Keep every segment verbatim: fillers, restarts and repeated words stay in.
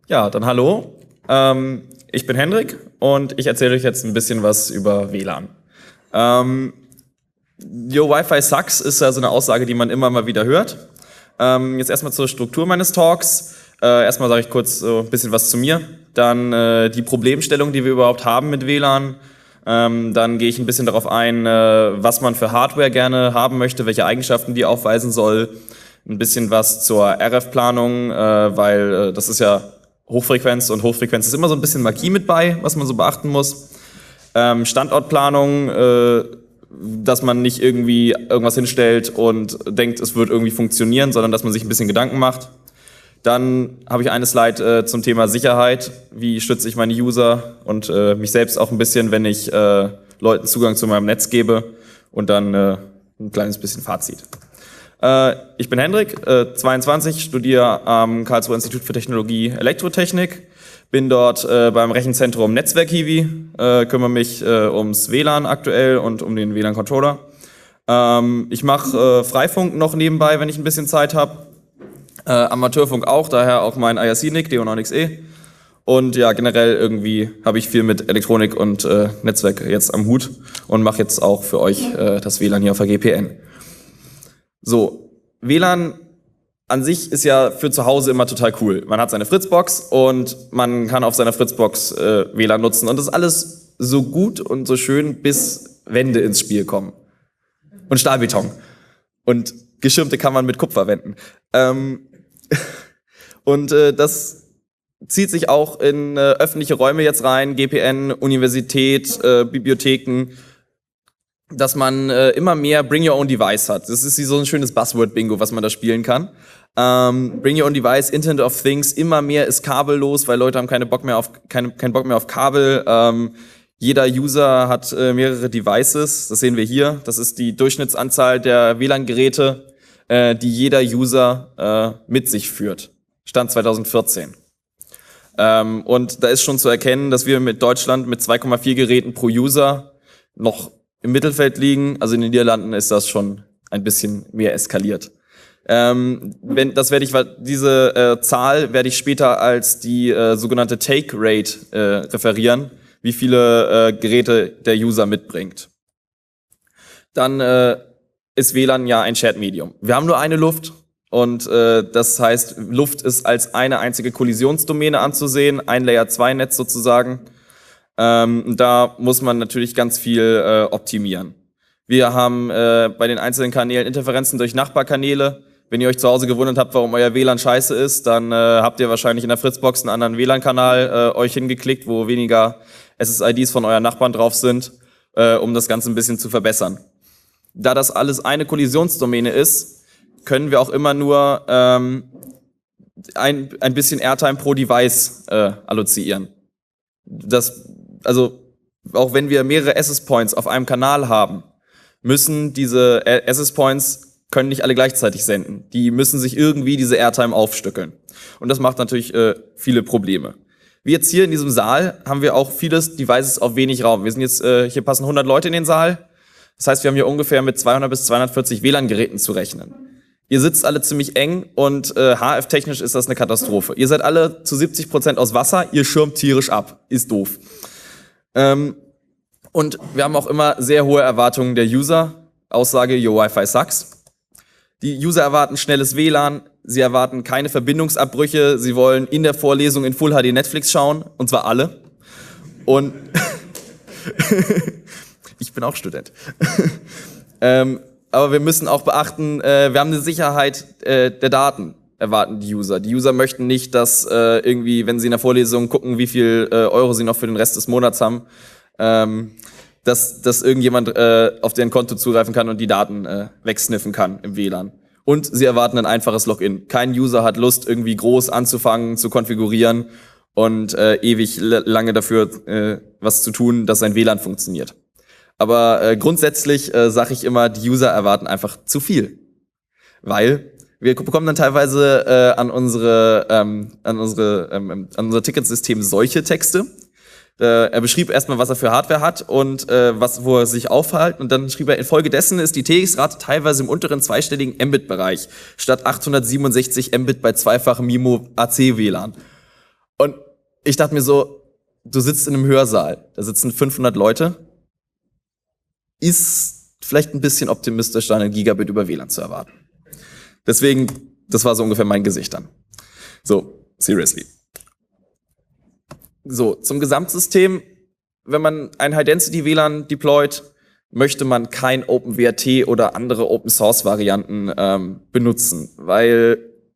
Ja, dann hallo. Ähm, ich bin Hendrik und ich erzähle euch jetzt ein bisschen was über W L A N. Ähm, Yo, Wi-Fi sucks ist ja so eine Aussage, die man immer mal wieder hört. Ähm, jetzt erstmal zur Struktur meines Talks. Äh, erstmal sage ich kurz so ein bisschen was zu mir. Dann äh, die Problemstellung, die wir überhaupt haben mit W L A N. Ähm, dann gehe ich ein bisschen darauf ein, äh, was man für Hardware gerne haben möchte, welche Eigenschaften die aufweisen soll. Ein bisschen was zur R F-Planung, äh, weil äh, das ist ja Hochfrequenz und Hochfrequenz ist immer so ein bisschen Magie mit bei, was man so beachten muss. Ähm, Standortplanung, äh, dass man nicht irgendwie irgendwas hinstellt und denkt, es wird irgendwie funktionieren, sondern dass man sich ein bisschen Gedanken macht. Dann habe ich eine Slide äh, zum Thema Sicherheit. Wie schütze ich meine User und äh, mich selbst auch ein bisschen, wenn ich äh, Leuten Zugang zu meinem Netz gebe. Und dann äh, ein kleines bisschen Fazit. Äh, ich bin Hendrik, äh, zweiundzwanzig, studiere am Karlsruher Institut für Technologie Elektrotechnik. Bin dort äh, beim Rechenzentrum Netzwerk-Hiwi, äh, kümmere mich äh, ums W L A N aktuell und um den W L A N-Controller. Ähm, ich mache äh, Freifunk noch nebenbei, wenn ich ein bisschen Zeit habe. Äh, Amateurfunk auch, daher auch mein I R C-Nick, D O neun X E. Und ja, generell irgendwie habe ich viel mit Elektronik und äh, Netzwerk jetzt am Hut und mache jetzt auch für euch äh, das W L A N hier auf der G P N. So, W L A N an sich ist ja für zu Hause immer total cool. Man hat seine Fritzbox und man kann auf seiner Fritzbox äh, W L A N nutzen. Und das ist alles so gut und so schön, bis Wände ins Spiel kommen. Und Stahlbeton. Und geschirmte kann man mit Kupfer wenden. Ähm und äh, das zieht sich auch in äh, öffentliche Räume jetzt rein, G P N, Universität, äh, Bibliotheken, dass man äh, immer mehr Bring Your Own Device hat. Das ist wie so ein schönes Buzzword-Bingo, was man da spielen kann. Ähm, Bring Your Own Device, Internet of Things, immer mehr ist kabellos, weil Leute haben keine Bock mehr auf, keine, keinen Bock mehr auf Kabel. Ähm, jeder User hat äh, mehrere Devices, das sehen wir hier. Das ist die Durchschnittsanzahl der W L A N-Geräte, äh, die jeder User äh, mit sich führt. Stand zweitausendvierzehn. Ähm, und da ist schon zu erkennen, dass wir mit Deutschland mit zwei Komma vier Geräten pro User noch im Mittelfeld liegen. Also in den Niederlanden ist das schon ein bisschen mehr eskaliert. Ähm, wenn, das werde ich, diese äh, Zahl werde ich später als die äh, sogenannte Take Rate äh, referieren, wie viele äh, Geräte der User mitbringt. Dann äh, ist W L A N ja ein Shared Medium. Wir haben nur eine Luft und äh, das heißt, Luft ist als eine einzige Kollisionsdomäne anzusehen, ein Layer zwei Netz sozusagen. Ähm, da muss man natürlich ganz viel äh, optimieren. Wir haben äh, bei den einzelnen Kanälen Interferenzen durch Nachbarkanäle. Wenn ihr euch zu Hause gewundert habt, warum euer W L A N scheiße ist, dann äh, habt ihr wahrscheinlich in der Fritzbox einen anderen W L A N-Kanal äh, euch hingeklickt, wo weniger S S I Ds von euren Nachbarn drauf sind, äh, um das Ganze ein bisschen zu verbessern. Da das alles eine Kollisionsdomäne ist, können wir auch immer nur ähm, ein, ein bisschen Airtime pro Device äh, allozieren. Das, also auch wenn wir mehrere Access Points auf einem Kanal haben, müssen diese Access Points können nicht alle gleichzeitig senden. Die müssen sich irgendwie diese Airtime aufstückeln. Und das macht natürlich äh, viele Probleme. Wie jetzt hier in diesem Saal haben wir auch vieles Devices auf wenig Raum. Wir sind jetzt, äh, hier passen hundert Leute in den Saal. Das heißt, wir haben hier ungefähr mit zweihundert bis zweihundertvierzig W L A N-Geräten zu rechnen. Ihr sitzt alle ziemlich eng und äh, H F-technisch ist das eine Katastrophe. Ihr seid alle zu siebzig Prozent aus Wasser, ihr schirmt tierisch ab. Ist doof. Ähm, und wir haben auch immer sehr hohe Erwartungen der User. Aussage, Yo, Wi-Fi sucks. Die User erwarten schnelles W L A N, sie erwarten keine Verbindungsabbrüche, sie wollen in der Vorlesung in Full H D Netflix schauen, und zwar alle. Und ich bin auch Student. ähm, aber wir müssen auch beachten, äh, wir haben eine Sicherheit äh, der Daten, erwarten die User. Die User möchten nicht, dass äh, irgendwie, wenn sie in der Vorlesung gucken, wie viel äh, Euro sie noch für den Rest des Monats haben, ähm, dass, dass irgendjemand äh, auf deren Konto zugreifen kann und die Daten äh, wegsniffen kann im W L A N. Und sie erwarten ein einfaches Login. Kein User hat Lust, irgendwie groß anzufangen, zu konfigurieren und äh, ewig lange dafür äh, was zu tun, dass sein W L A N funktioniert. Aber äh, grundsätzlich äh, sage ich immer, die User erwarten einfach zu viel. Weil wir bekommen dann teilweise äh, an unsere, ähm, an unsere, ähm, an unser Ticketsystem solche Texte. Äh, er beschrieb erstmal, was er für Hardware hat und äh, was, wo er sich aufhält. Und dann schrieb er, infolgedessen ist die T X-Rate teilweise im unteren zweistelligen Mbit-Bereich statt achthundertsiebenundsechzig Mbit bei zweifachem MIMO A C W L A N. Und ich dachte mir so, du sitzt in einem Hörsaal, da sitzen fünfhundert Leute, ist vielleicht ein bisschen optimistisch, da einen Gigabit über W L A N zu erwarten. Deswegen, das war so ungefähr mein Gesicht dann. So, seriously. So, zum Gesamtsystem, wenn man ein High-Density-W L A N deployt, möchte man kein OpenWrt oder andere Open-Source-Varianten ähm, benutzen, weil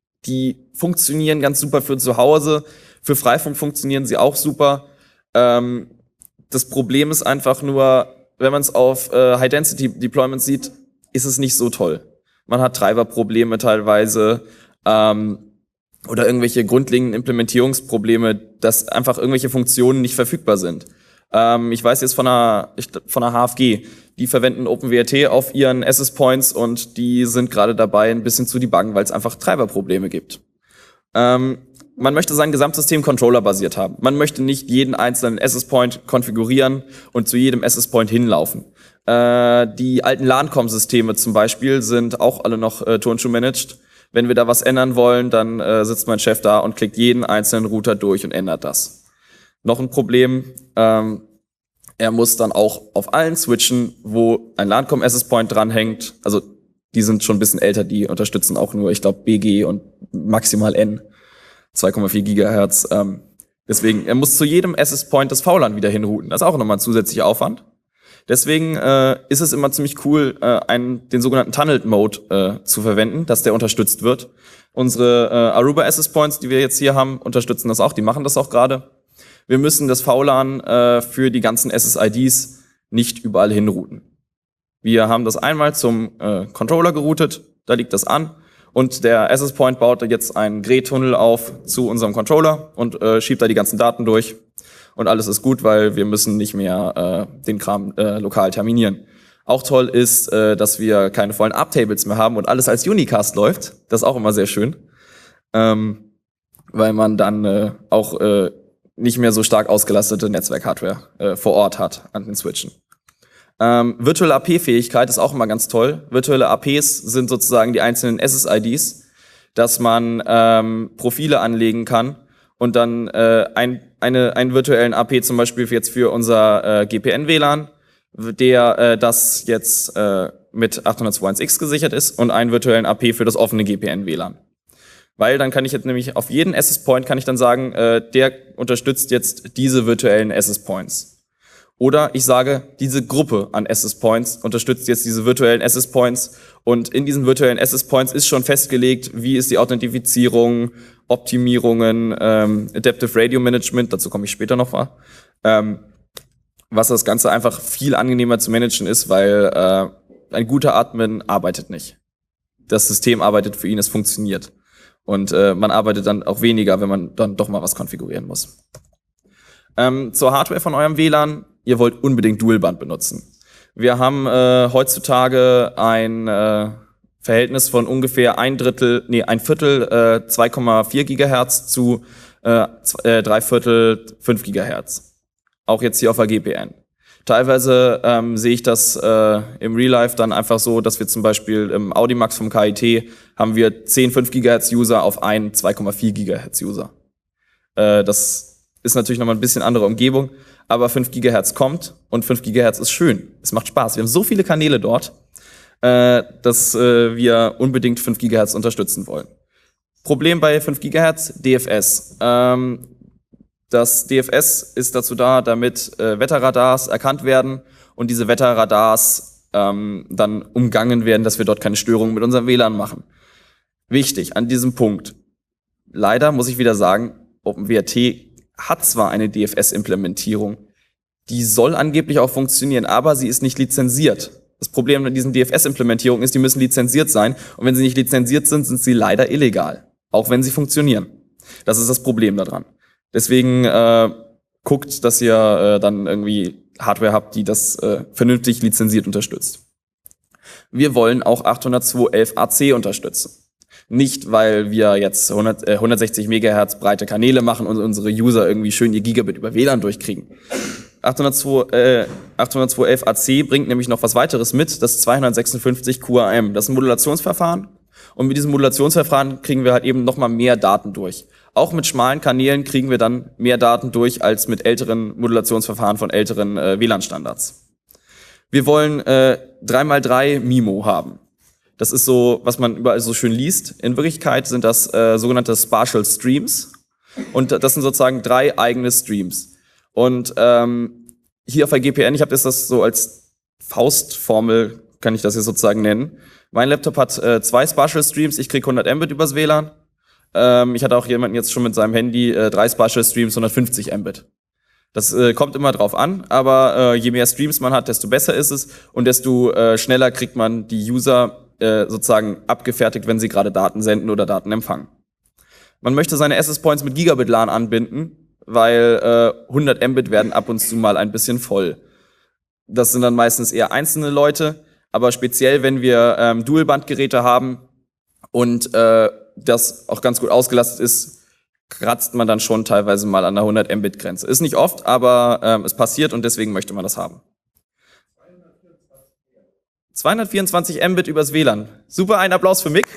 die funktionieren ganz super für zu Hause, für Freifunk funktionieren sie auch super. Ähm, das Problem ist einfach nur, wenn man es auf äh, High-Density-Deployments sieht, ist es nicht so toll. Man hat Treiberprobleme teilweise ähm, oder irgendwelche grundlegenden Implementierungsprobleme, dass einfach irgendwelche Funktionen nicht verfügbar sind. Ähm, ich weiß jetzt von einer, von einer H F G, die verwenden OpenWrt auf ihren Access Points und die sind gerade dabei, ein bisschen zu debuggen, weil es einfach Treiberprobleme gibt. Ähm, man möchte sein Gesamtsystem controllerbasiert haben. Man möchte nicht jeden einzelnen Access Point konfigurieren und zu jedem Access Point hinlaufen. Äh, die alten LAN-Com-Systeme zum Beispiel sind auch alle noch äh, Turnschuh-managed. Wenn wir da was ändern wollen, dann äh, sitzt mein Chef da und klickt jeden einzelnen Router durch und ändert das. Noch ein Problem, ähm, er muss dann auch auf allen switchen, wo ein LAN-Com-Access Point dranhängt. Also die sind schon ein bisschen älter, die unterstützen auch nur, ich glaube, B G und maximal N, zwei Komma vier Gigahertz. Ähm, deswegen, er muss zu jedem Access Point das V LAN wieder hinrouten. Das ist auch nochmal ein zusätzlicher Aufwand. Deswegen äh, ist es immer ziemlich cool, äh, einen, den sogenannten Tunneled Mode äh, zu verwenden, dass der unterstützt wird. Unsere äh, Aruba Access Points, die wir jetzt hier haben, unterstützen das auch. Die machen das auch gerade. Wir müssen das V LAN äh, für die ganzen S S I Ds nicht überall hinrouten. Wir haben das einmal zum äh, Controller geroutet, da liegt das an. Und der Access Point baut jetzt einen Gray-Tunnel auf zu unserem Controller und äh, schiebt da die ganzen Daten durch. Und alles ist gut, weil wir müssen nicht mehr äh, den Kram äh, lokal terminieren. Auch toll ist, äh, dass wir keine vollen Uptables mehr haben und alles als Unicast läuft. Das ist auch immer sehr schön. Ähm, weil man dann äh, auch äh, nicht mehr so stark ausgelastete Netzwerk-Hardware äh, vor Ort hat an den Switchen. Ähm, virtuelle A P-Fähigkeit ist auch immer ganz toll. Virtuelle A Ps sind sozusagen die einzelnen S S I Ds, dass man ähm, Profile anlegen kann und dann äh, ein, eine, einen virtuellen A P zum Beispiel jetzt für unser äh, G P N W L A N, der äh, das jetzt äh, mit achthundertzweiundundzwanzig X gesichert ist und einen virtuellen A P für das offene G P N W L A N. Weil dann kann ich jetzt nämlich auf jeden Access Point kann ich dann sagen, äh, der unterstützt jetzt diese virtuellen Access Points. Oder ich sage, diese Gruppe an Access Points unterstützt jetzt diese virtuellen Access Points und in diesen virtuellen Access Points ist schon festgelegt, wie ist die Authentifizierung, Optimierungen, ähm, Adaptive Radio Management, dazu komme ich später noch mal, ähm, was das Ganze einfach viel angenehmer zu managen ist, weil äh, ein guter Admin arbeitet nicht. Das System arbeitet für ihn, es funktioniert. Und äh, man arbeitet dann auch weniger, wenn man dann doch mal was konfigurieren muss. Ähm, zur Hardware von eurem W L A N. Ihr wollt unbedingt Dualband benutzen. Wir haben äh, heutzutage ein äh, Verhältnis von ungefähr ein Drittel, nee, ein Viertel äh, zwei Komma vier Gigahertz zu äh, äh, drei Viertel fünf Gigahertz. Auch jetzt hier auf der G P N. Teilweise ähm, sehe ich das äh, im Real Life dann einfach so, dass wir zum Beispiel im Audimax vom K I T haben wir zehn fünf Gigahertz User auf einen zwei Komma vier Gigahertz User. Äh, das ist natürlich nochmal ein bisschen andere Umgebung, aber fünf Gigahertz kommt und fünf Gigahertz ist schön. Es macht Spaß. Wir haben so viele Kanäle dort, äh, dass äh, wir unbedingt fünf Gigahertz unterstützen wollen. Problem bei fünf Gigahertz, D F S. Ähm, Das D F S ist dazu da, damit äh, Wetterradars erkannt werden und diese Wetterradars ähm, dann umgangen werden, dass wir dort keine Störungen mit unserem W L A N machen. Wichtig an diesem Punkt. Leider muss ich wieder sagen, OpenWrt hat zwar eine D F S-Implementierung, die soll angeblich auch funktionieren, aber sie ist nicht lizenziert. Das Problem mit diesen D F S-Implementierungen ist, die müssen lizenziert sein und wenn sie nicht lizenziert sind, sind sie leider illegal, auch wenn sie funktionieren. Das ist das Problem daran. Deswegen äh, guckt, dass ihr äh, dann irgendwie Hardware habt, die das äh, vernünftig lizenziert unterstützt. Wir wollen auch achthundertzwei elf A C unterstützen. Nicht, weil wir jetzt hundert, äh, hundertsechzig Megahertz breite Kanäle machen und unsere User irgendwie schön ihr Gigabit über W L A N durchkriegen. achthundertzwei elf A C bringt nämlich noch was weiteres mit, das zweihundertsechsundfünfzig Q A M. Das ist ein Modulationsverfahren und mit diesem Modulationsverfahren kriegen wir halt eben nochmal mehr Daten durch. Auch mit schmalen Kanälen kriegen wir dann mehr Daten durch als mit älteren Modulationsverfahren von älteren äh, W L A N-Standards. Wir wollen äh, drei mal drei MIMO haben. Das ist so, was man überall so schön liest. In Wirklichkeit sind das äh, sogenannte Spatial Streams. Und das sind sozusagen drei eigene Streams. Und ähm, hier auf der G P N, ich habe das so als Faustformel, kann ich das hier sozusagen nennen. Mein Laptop hat äh, zwei Spatial Streams, ich kriege hundert Mbit übers W L A N. Ähm, ich hatte auch jemanden jetzt schon mit seinem Handy, äh, drei Spatial Streams, hundertfünfzig Mbit. Das äh, kommt immer drauf an, aber äh, je mehr Streams man hat, desto besser ist es und desto äh, schneller kriegt man die User äh, sozusagen abgefertigt, wenn sie gerade Daten senden oder Daten empfangen. Man möchte seine Access Points mit Gigabit LAN anbinden, weil äh, hundert Mbit werden ab und zu mal ein bisschen voll. Das sind dann meistens eher einzelne Leute, aber speziell, wenn wir ähm, Dual-Band-Geräte haben und äh, das auch ganz gut ausgelastet ist, kratzt man dann schon teilweise mal an der hundert Mbit Grenze. Ist nicht oft, aber ähm, es passiert und deswegen möchte man das haben. zweihundertvierundzwanzig Mbit übers W L A N. Super, ein Applaus für Mick.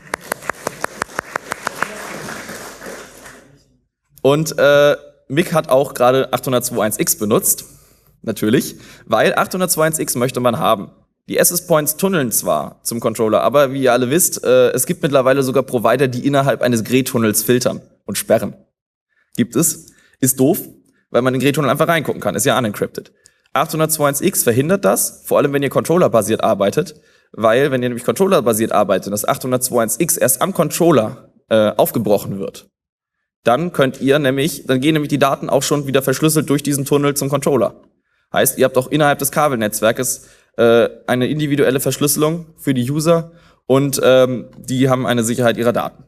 Und äh, Mick hat auch gerade achthundertzweiundundzwanzig X benutzt, natürlich, weil achthundertzweiundundzwanzig X möchte man haben. Die Access Points tunneln zwar zum Controller, aber wie ihr alle wisst, äh, es gibt mittlerweile sogar Provider, die innerhalb eines Gray-Tunnels filtern und sperren. Gibt es. Ist doof, weil man in den Gray-Tunnel einfach reingucken kann. Ist ja unencrypted. achthundertzweiundundzwanzig X verhindert das, vor allem wenn ihr Controller-basiert arbeitet, weil wenn ihr nämlich Controller-basiert arbeitet und das achthundertzweiundundzwanzig X erst am Controller äh, aufgebrochen wird, dann könnt ihr nämlich, dann gehen nämlich die Daten auch schon wieder verschlüsselt durch diesen Tunnel zum Controller. Heißt, ihr habt auch innerhalb des Kabelnetzwerkes äh, eine individuelle Verschlüsselung für die User und ähm, die haben eine Sicherheit ihrer Daten.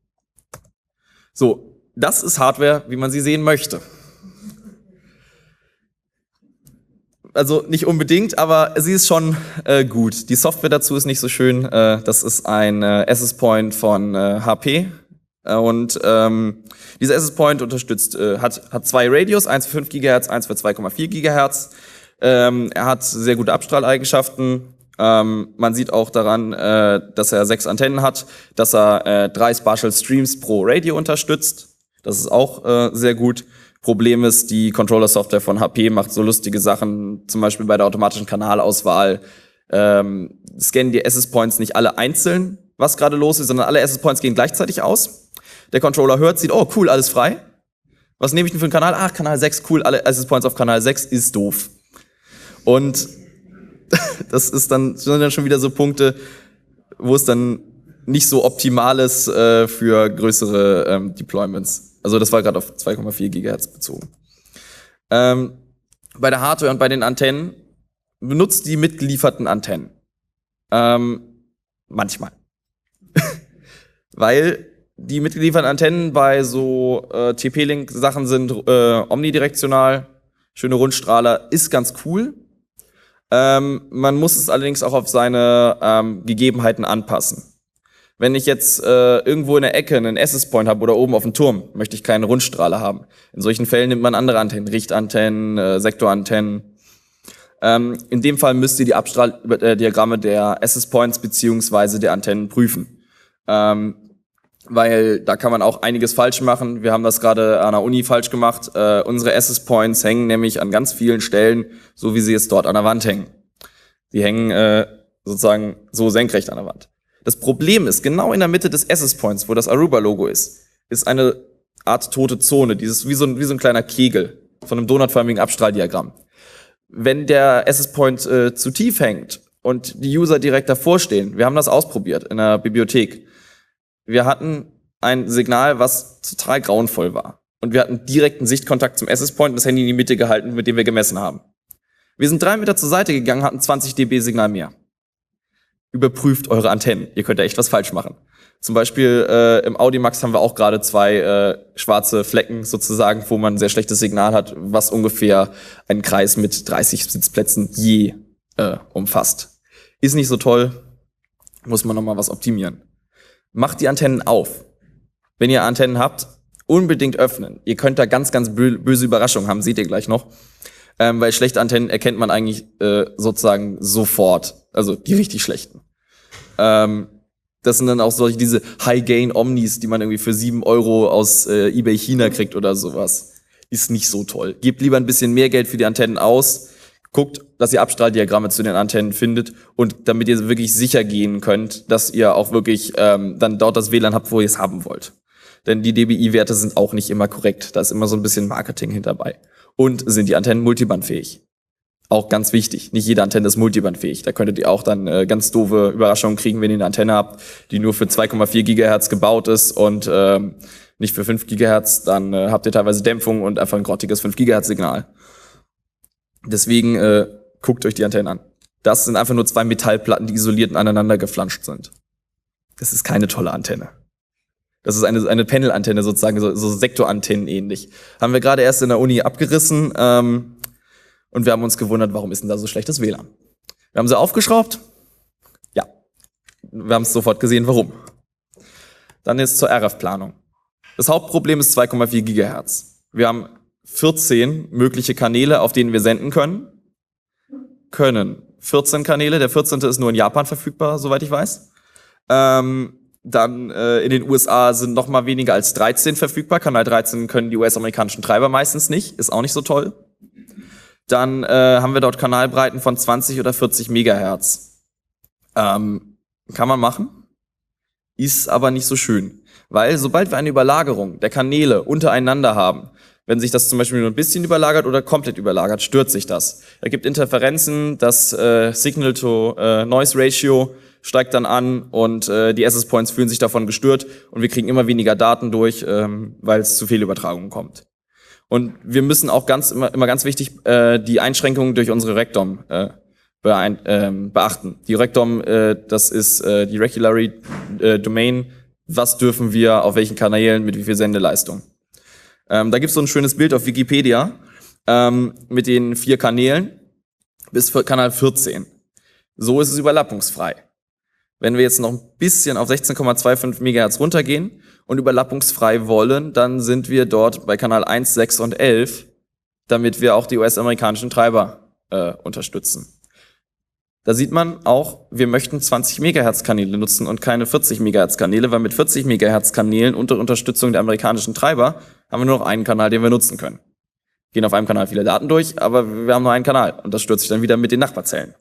So, das ist Hardware, wie man sie sehen möchte. Also nicht unbedingt, aber sie ist schon äh, gut. Die Software dazu ist nicht so schön. Äh, das ist ein äh, Access Point von äh, H P. Und ähm, dieser Access Point unterstützt, äh, hat, hat zwei Radios, eins für fünf Gigahertz, eins für zwei Komma vier Gigahertz. Ähm, er hat sehr gute Abstrahleigenschaften. Ähm, man sieht auch daran, äh, dass er sechs Antennen hat, dass er äh, drei Spatial Streams pro Radio unterstützt. Das ist auch äh, sehr gut. Problem ist, die Controller-Software von H P macht so lustige Sachen, zum Beispiel bei der automatischen Kanalauswahl. Ähm, scannen die Access Points nicht alle einzeln, was gerade los ist, sondern alle Access Points gehen gleichzeitig aus. Der Controller hört, sieht, oh cool, alles frei. Was nehme ich denn für einen Kanal? Ach, Kanal sechs, cool, alle Access Points auf Kanal sechs ist doof. Und das ist dann, sind dann schon wieder so Punkte, wo es dann nicht so optimal ist äh, für größere ähm, Deployments. Also das war gerade auf zwei Komma vier Gigahertz bezogen. Ähm, bei der Hardware und bei den Antennen benutzt die mitgelieferten Antennen. Ähm, manchmal. Weil die mitgelieferten Antennen bei so äh, T P-Link-Sachen sind äh, omnidirektional, schöne Rundstrahler, ist ganz cool. Ähm, man muss es allerdings auch auf seine ähm, Gegebenheiten anpassen. Wenn ich jetzt äh, irgendwo in der Ecke einen Access Point habe oder oben auf dem Turm, möchte ich keine Rundstrahler haben. In solchen Fällen nimmt man andere Antennen, Richtantennen, äh, Sektorantennen. Ähm, in dem Fall müsst ihr die Abstrahldiagramme der Access Points beziehungsweise der Antennen prüfen. Ähm, weil da kann man auch einiges falsch machen. Wir haben das gerade an der Uni falsch gemacht. Äh, unsere Access Points hängen nämlich an ganz vielen Stellen, so wie sie jetzt dort an der Wand hängen. Die hängen äh, sozusagen so senkrecht an der Wand. Das Problem ist, genau in der Mitte des Access Points, wo das Aruba-Logo ist, ist eine Art tote Zone, dieses wie so ein, wie so ein kleiner Kegel von einem donutförmigen Abstrahldiagramm. Wenn der Access Point äh, zu tief hängt und die User direkt davor stehen, wir haben das ausprobiert in der Bibliothek, wir hatten ein Signal, was total grauenvoll war. Und wir hatten direkten Sichtkontakt zum Access Point und das Handy in die Mitte gehalten, mit dem wir gemessen haben. Wir sind drei Meter zur Seite gegangen, hatten zwanzig dB Signal mehr. Überprüft eure Antennen. Ihr könnt da echt was falsch machen. Zum Beispiel äh, im Audimax haben wir auch gerade zwei äh, schwarze Flecken sozusagen, wo man ein sehr schlechtes Signal hat, was ungefähr einen Kreis mit dreißig Sitzplätzen je äh, umfasst. Ist nicht so toll, muss man nochmal was optimieren. Macht die Antennen auf. Wenn ihr Antennen habt, unbedingt öffnen. Ihr könnt da ganz, ganz böse Überraschungen haben, seht ihr gleich noch. Ähm, weil schlechte Antennen erkennt man eigentlich äh, sozusagen sofort. Also die richtig schlechten. Ähm, Das sind dann auch solche, diese High-Gain-Omnis, die man irgendwie für sieben Euro aus äh, eBay China kriegt oder sowas. Ist nicht so toll. Gebt lieber ein bisschen mehr Geld für die Antennen aus. Guckt, dass ihr Abstrahldiagramme zu den Antennen findet und damit ihr wirklich sicher gehen könnt, dass ihr auch wirklich ähm, dann dort das W L A N habt, wo ihr es haben wollt. Denn die D B I-Werte sind auch nicht immer korrekt. Da ist immer so ein bisschen Marketing hinterbei. Und sind die Antennen multibandfähig? Auch ganz wichtig. Nicht jede Antenne ist multibandfähig. Da könntet ihr auch dann äh, ganz doofe Überraschungen kriegen, wenn ihr eine Antenne habt, die nur für zwei Komma vier Gigahertz gebaut ist und ähm, nicht für fünf Gigahertz. Dann äh, habt ihr teilweise Dämpfung und einfach ein grottiges fünf Gigahertz-Signal. Deswegen äh, guckt euch die Antennen an. Das sind einfach nur zwei Metallplatten, die isoliert aneinander geflanscht sind. Das ist keine tolle Antenne. Das ist eine, eine Panel-Antenne sozusagen, so, so Sektorantennen ähnlich. Haben wir gerade erst in der Uni abgerissen ähm, und wir haben uns gewundert, warum ist denn da so schlechtes W L A N? Wir haben sie aufgeschraubt. Ja, wir haben es sofort gesehen, warum. Dann jetzt zur R F-Planung. Das Hauptproblem ist zwei Komma vier Gigahertz. Wir haben vierzehn mögliche Kanäle, auf denen wir senden können. Können. vierzehn Kanäle, der vierzehnte ist nur in Japan verfügbar, soweit ich weiß. Ähm, dann äh, in den U S A sind noch mal weniger als dreizehn verfügbar. Kanal dreizehn können die U S-amerikanischen Treiber meistens nicht, ist auch nicht so toll. Dann äh, haben wir dort Kanalbreiten von zwanzig oder vierzig Megahertz. Ähm, kann man machen, ist aber nicht so schön. Weil sobald wir eine Überlagerung der Kanäle untereinander haben, wenn sich das zum Beispiel nur ein bisschen überlagert oder komplett überlagert, stört sich das. Da gibt Interferenzen, das äh, Signal-to-Noise-Ratio steigt dann an und äh, die Access Points fühlen sich davon gestört und wir kriegen immer weniger Daten durch, ähm, weil es zu Fehlübertragungen kommt. Und wir müssen auch ganz immer, immer ganz wichtig äh, die Einschränkungen durch unsere Rectom äh, beein, äh, beachten. Die Rectom, äh, das ist äh, die Regulatory äh, Domain. Was dürfen wir auf welchen Kanälen mit wie viel Sendeleistung? Ähm, da gibt es so ein schönes Bild auf Wikipedia ähm, mit den vier Kanälen bis für Kanal vierzehn. So ist es überlappungsfrei. Wenn wir jetzt noch ein bisschen auf sechzehn Komma fünfundzwanzig Megahertz runtergehen und überlappungsfrei wollen, dann sind wir dort bei Kanal eins, sechs und elf, damit wir auch die U S-amerikanischen Treiber äh, unterstützen. Da sieht man auch, wir möchten zwanzig Megahertz Kanäle nutzen und keine vierzig Megahertz Kanäle, weil mit vierzig Megahertz Kanälen unter Unterstützung der amerikanischen Treiber haben wir nur noch einen Kanal, den wir nutzen können. Gehen auf einem Kanal viele Daten durch, aber wir haben nur einen Kanal und das stört sich dann wieder mit den Nachbarzellen.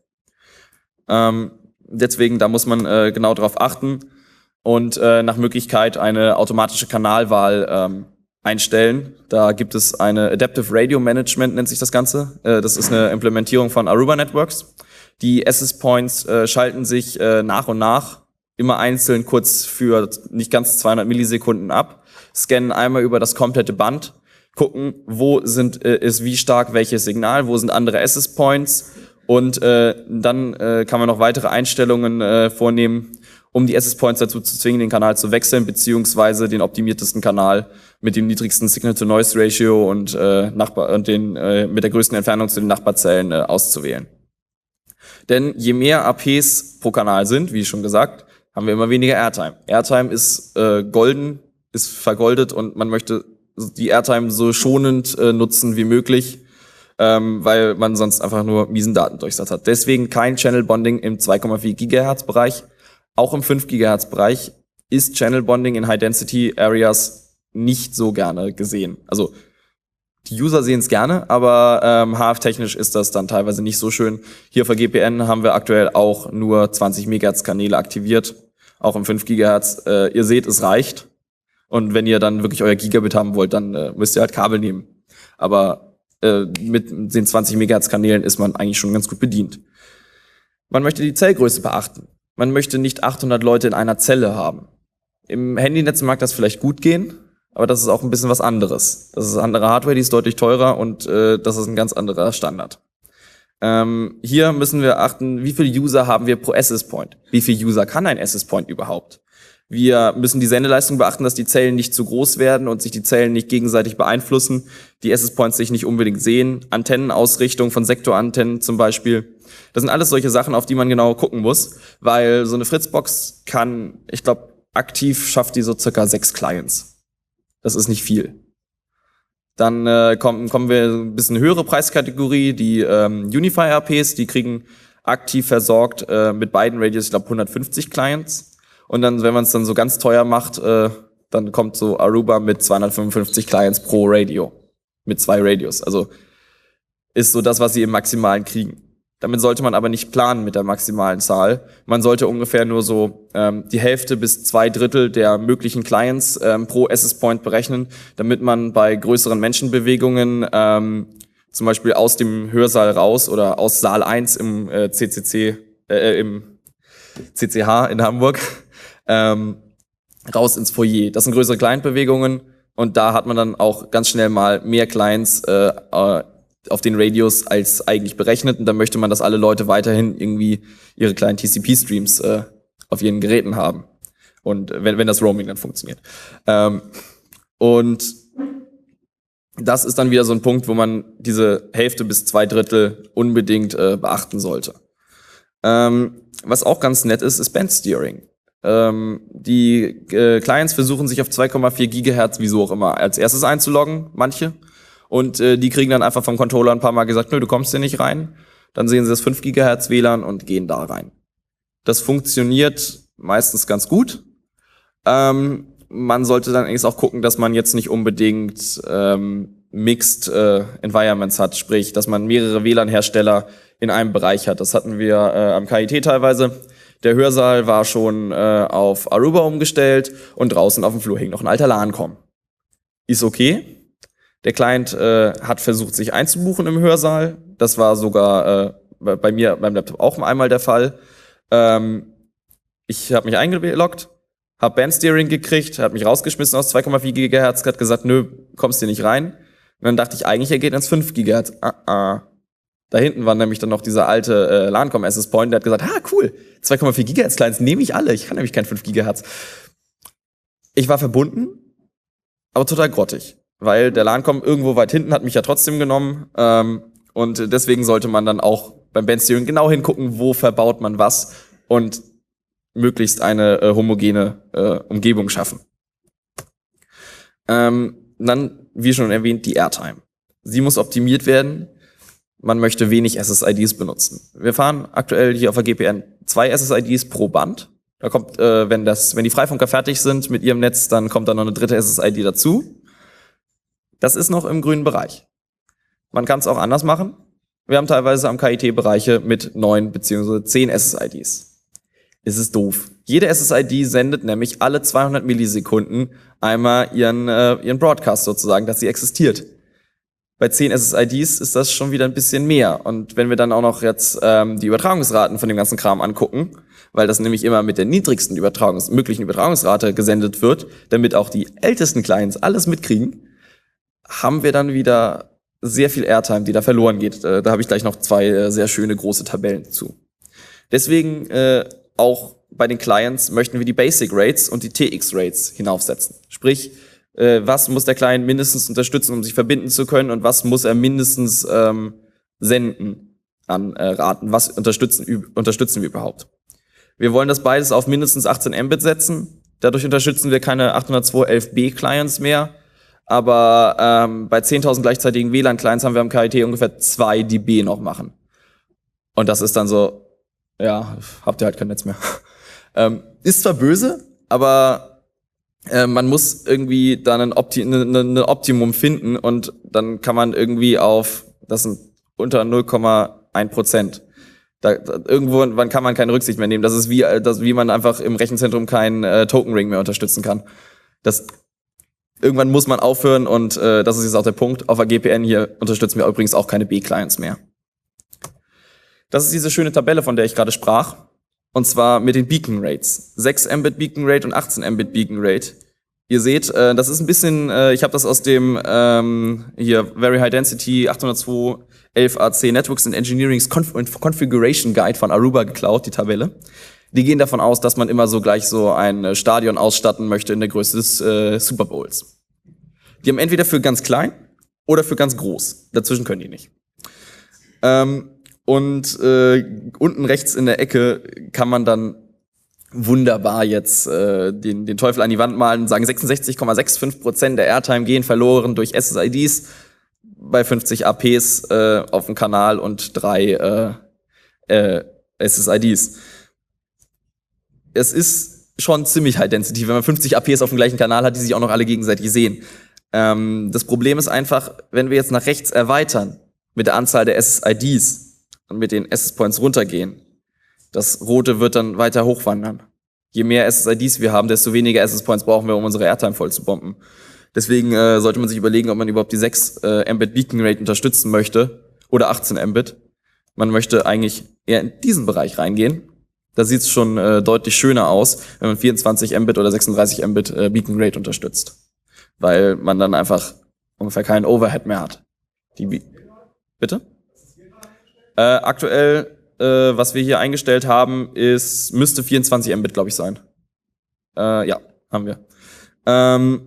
Ähm, deswegen, da muss man äh, genau drauf achten und äh, nach Möglichkeit eine automatische Kanalwahl ähm, einstellen. Da gibt es eine Adaptive Radio Management, nennt sich das Ganze. Äh, das ist eine Implementierung von Aruba Networks. Die Access Points äh, schalten sich äh, nach und nach immer einzeln kurz für nicht ganz zweihundert Millisekunden ab, scannen einmal über das komplette Band, gucken, wo sind äh, ist wie stark welches Signal, wo sind andere Access Points und äh, dann äh, kann man noch weitere Einstellungen äh, vornehmen, um die Access Points dazu zu zwingen, den Kanal zu wechseln, beziehungsweise den optimiertesten Kanal mit dem niedrigsten Signal-to-Noise-Ratio und, äh, Nachbar und den äh, mit der größten Entfernung zu den Nachbarzellen äh, auszuwählen. Denn je mehr A Ps pro Kanal sind, wie schon gesagt, haben wir immer weniger Airtime. Airtime ist äh, golden, ist vergoldet und man möchte die Airtime so schonend äh, nutzen wie möglich, ähm, weil man sonst einfach nur miesen Datendurchsatz hat. Deswegen kein Channel Bonding im zwei Komma vier Gigahertz Bereich. Auch im fünf Gigahertz Bereich ist Channel Bonding in High-Density Areas nicht so gerne gesehen. Also die User sehen es gerne, aber ähm, H F-technisch ist das dann teilweise nicht so schön. Hier für G P N haben wir aktuell auch nur zwanzig Megahertz Kanäle aktiviert, auch im fünf Gigahertz. Äh, ihr seht, es reicht. Und wenn ihr dann wirklich euer Gigabit haben wollt, dann äh, müsst ihr halt Kabel nehmen. Aber äh, mit den zwanzig Megahertz Kanälen ist man eigentlich schon ganz gut bedient. Man möchte die Zellgröße beachten. Man möchte nicht achthundert Leute in einer Zelle haben. Im Handynetz mag das vielleicht gut gehen, aber das ist auch ein bisschen was anderes. Das ist andere Hardware, die ist deutlich teurer und äh, das ist ein ganz anderer Standard. Ähm, hier müssen wir achten, wie viele User haben wir pro Access Point? Wie viele User kann ein Access Point überhaupt? Wir müssen die Sendeleistung beachten, dass die Zellen nicht zu groß werden und sich die Zellen nicht gegenseitig beeinflussen, die Access Points sich nicht unbedingt sehen, Antennenausrichtung von Sektorantennen zum Beispiel. Das sind alles solche Sachen, auf die man genau gucken muss, weil so eine Fritzbox kann, ich glaube, aktiv schafft die so circa sechs Clients. Das ist nicht viel. Dann äh, kommen, kommen wir ein bisschen höhere Preiskategorie, die ähm, Unify-A Ps, die kriegen aktiv versorgt äh, mit beiden Radios, ich glaube, hundertfünfzig Clients. Und dann, wenn man es dann so ganz teuer macht, äh, dann kommt so Aruba mit zweihundertfünfundfünfzig Clients pro Radio. Mit zwei Radios. Also ist so das, was sie im Maximalen kriegen. Damit sollte man aber nicht planen mit der maximalen Zahl. Man sollte ungefähr nur so ähm, die Hälfte bis zwei Drittel der möglichen Clients ähm, pro Access Point berechnen, damit man bei größeren Menschenbewegungen ähm, zum Beispiel aus dem Hörsaal raus oder aus Saal eins im äh, C C C, äh, im C C H in Hamburg ähm, raus ins Foyer. Das sind größere Client-Bewegungen und da hat man dann auch ganz schnell mal mehr Clients äh, äh, auf den Radios als eigentlich berechnet und dann möchte man, dass alle Leute weiterhin irgendwie ihre kleinen T C P-Streams äh, auf ihren Geräten haben und wenn, wenn das Roaming dann funktioniert. Ähm, und das ist dann wieder so ein Punkt, wo man diese Hälfte bis zwei Drittel unbedingt äh, beachten sollte. Ähm, was auch ganz nett ist, ist Band-Steering. Ähm, die äh, Clients versuchen sich auf zwei Komma vier Gigahertz, wieso auch immer, als erstes einzuloggen, manche. Und äh, die kriegen dann einfach vom Controller ein paar Mal gesagt, nö, du kommst hier nicht rein. Dann sehen sie das fünf Gigahertz W L A N und gehen da rein. Das funktioniert meistens ganz gut. Ähm, man sollte dann eigentlich auch gucken, dass man jetzt nicht unbedingt ähm, Mixed äh, Environments hat, sprich, dass man mehrere W L A N-Hersteller in einem Bereich hat. Das hatten wir äh, am K I T teilweise. Der Hörsaal war schon äh, auf Aruba umgestellt und draußen auf dem Flur hing noch ein alter LAN-Com. Ist okay. Der Client äh, hat versucht, sich einzubuchen im Hörsaal. Das war sogar äh, bei mir beim Laptop auch einmal der Fall. Ähm, ich habe mich eingeloggt, habe Bandsteering gekriegt, hat mich rausgeschmissen aus zwei Komma vier Gigahertz, hat gesagt, nö, kommst hier nicht rein. Und dann dachte ich eigentlich, er geht ins fünf Gigahertz. Ah, ah. Da hinten war nämlich dann noch dieser alte äh, LAN-Com Access Point, der hat gesagt, ah cool, zwei Komma vier Gigahertz Clients nehme ich alle, ich kann nämlich kein fünf Gigahertz. Ich war verbunden, aber total grottig. Weil der LAN-Com irgendwo weit hinten hat mich ja trotzdem genommen. Ähm, und deswegen sollte man dann auch beim Bandsteering genau hingucken, wo verbaut man was und möglichst eine äh, homogene äh, Umgebung schaffen. Ähm, dann, wie schon erwähnt, die Airtime. Sie muss optimiert werden. Man möchte wenig S S I Ds benutzen. Wir fahren aktuell hier auf der G P N zwei S S I Ds pro Band. Da kommt, äh, wenn das, wenn die Freifunker fertig sind mit ihrem Netz, dann kommt da noch eine dritte S S I D dazu. Das ist noch im grünen Bereich. Man kann es auch anders machen. Wir haben teilweise am K I T Bereiche mit neun beziehungsweise zehn S S I Ds. Es ist doof. Jede S S I D sendet nämlich alle zweihundert Millisekunden einmal ihren, äh, ihren Broadcast sozusagen, dass sie existiert. Bei zehn S S I Ds ist das schon wieder ein bisschen mehr. Und wenn wir dann auch noch jetzt ähm, die Übertragungsraten von dem ganzen Kram angucken, weil das nämlich immer mit der niedrigsten Übertragungs möglichen Übertragungsrate gesendet wird, damit auch die ältesten Clients alles mitkriegen, haben wir dann wieder sehr viel Airtime, die da verloren geht. Äh, da habe ich gleich noch zwei äh, sehr schöne große Tabellen zu. Deswegen äh, auch bei den Clients möchten wir die Basic Rates und die T X Rates hinaufsetzen. Sprich, äh, was muss der Client mindestens unterstützen, um sich verbinden zu können und was muss er mindestens ähm, senden an äh, Raten. Was unterstützen, unterstützen wir überhaupt? Wir wollen das beides auf mindestens achtzehn Mbit setzen. Dadurch unterstützen wir keine achthundertzwei.elf b Clients mehr. Aber ähm, bei zehntausend gleichzeitigen W L A N-Clients haben wir am K I T ungefähr zwei dB noch machen. Und das ist dann so, ja, habt ihr halt kein Netz mehr. ähm, ist zwar böse, aber äh, man muss irgendwie dann ein, Opti ne, ne, ne Optimum finden und dann kann man irgendwie auf, das sind unter null Komma eins Prozent. Da, da, irgendwo wann kann man keine Rücksicht mehr nehmen. Das ist wie, das, wie man einfach im Rechenzentrum keinen äh, Token Ring mehr unterstützen kann. Das Irgendwann muss man aufhören und äh, das ist jetzt auch der Punkt. Auf der G P N hier unterstützen wir übrigens auch keine B-Clients mehr. Das ist diese schöne Tabelle, von der ich gerade sprach. Und zwar mit den Beacon Rates. sechs Mbit Beacon Rate und achtzehn Mbit Beacon Rate. Ihr seht, äh, das ist ein bisschen, äh, ich habe das aus dem ähm, hier Very High Density achthundertzwei Punkt elf A C Networks and Engineering's Conf Configuration Guide von Aruba geklaut, die Tabelle. Die gehen davon aus, dass man immer so gleich so ein Stadion ausstatten möchte in der Größe des äh, Super Bowls. Die haben entweder für ganz klein oder für ganz groß. Dazwischen können die nicht. Ähm, und äh, unten rechts in der Ecke kann man dann wunderbar jetzt äh, den, den Teufel an die Wand malen und sagen, sechsundsechzig Komma fünfundsechzig Prozent der Airtime gehen verloren durch S S I Ds bei fünfzig A Ps äh, auf dem Kanal und drei äh, äh, S S I Ds. Es ist schon ziemlich High Density, wenn man fünfzig A Ps auf dem gleichen Kanal hat, die sich auch noch alle gegenseitig sehen. Ähm, das Problem ist einfach, wenn wir jetzt nach rechts erweitern, mit der Anzahl der S S I Ds und mit den Access Points runtergehen, das rote wird dann weiter hochwandern. Je mehr S S I Ds wir haben, desto weniger Access Points brauchen wir, um unsere Airtime voll zu bomben. Deswegen äh, sollte man sich überlegen, ob man überhaupt die sechs äh, Mbit Beacon Rate unterstützen möchte oder achtzehn Mbit. Man möchte eigentlich eher in diesen Bereich reingehen. Da sieht es schon äh, deutlich schöner aus, wenn man vierundzwanzig Mbit oder sechsunddreißig Mbit äh, Beacon Rate unterstützt. Weil man dann einfach ungefähr keinen Overhead mehr hat. Die Be Bitte? Äh, aktuell, äh, was wir hier eingestellt haben, ist müsste vierundzwanzig Mbit, glaube ich, sein. Äh, ja, haben wir. Ähm,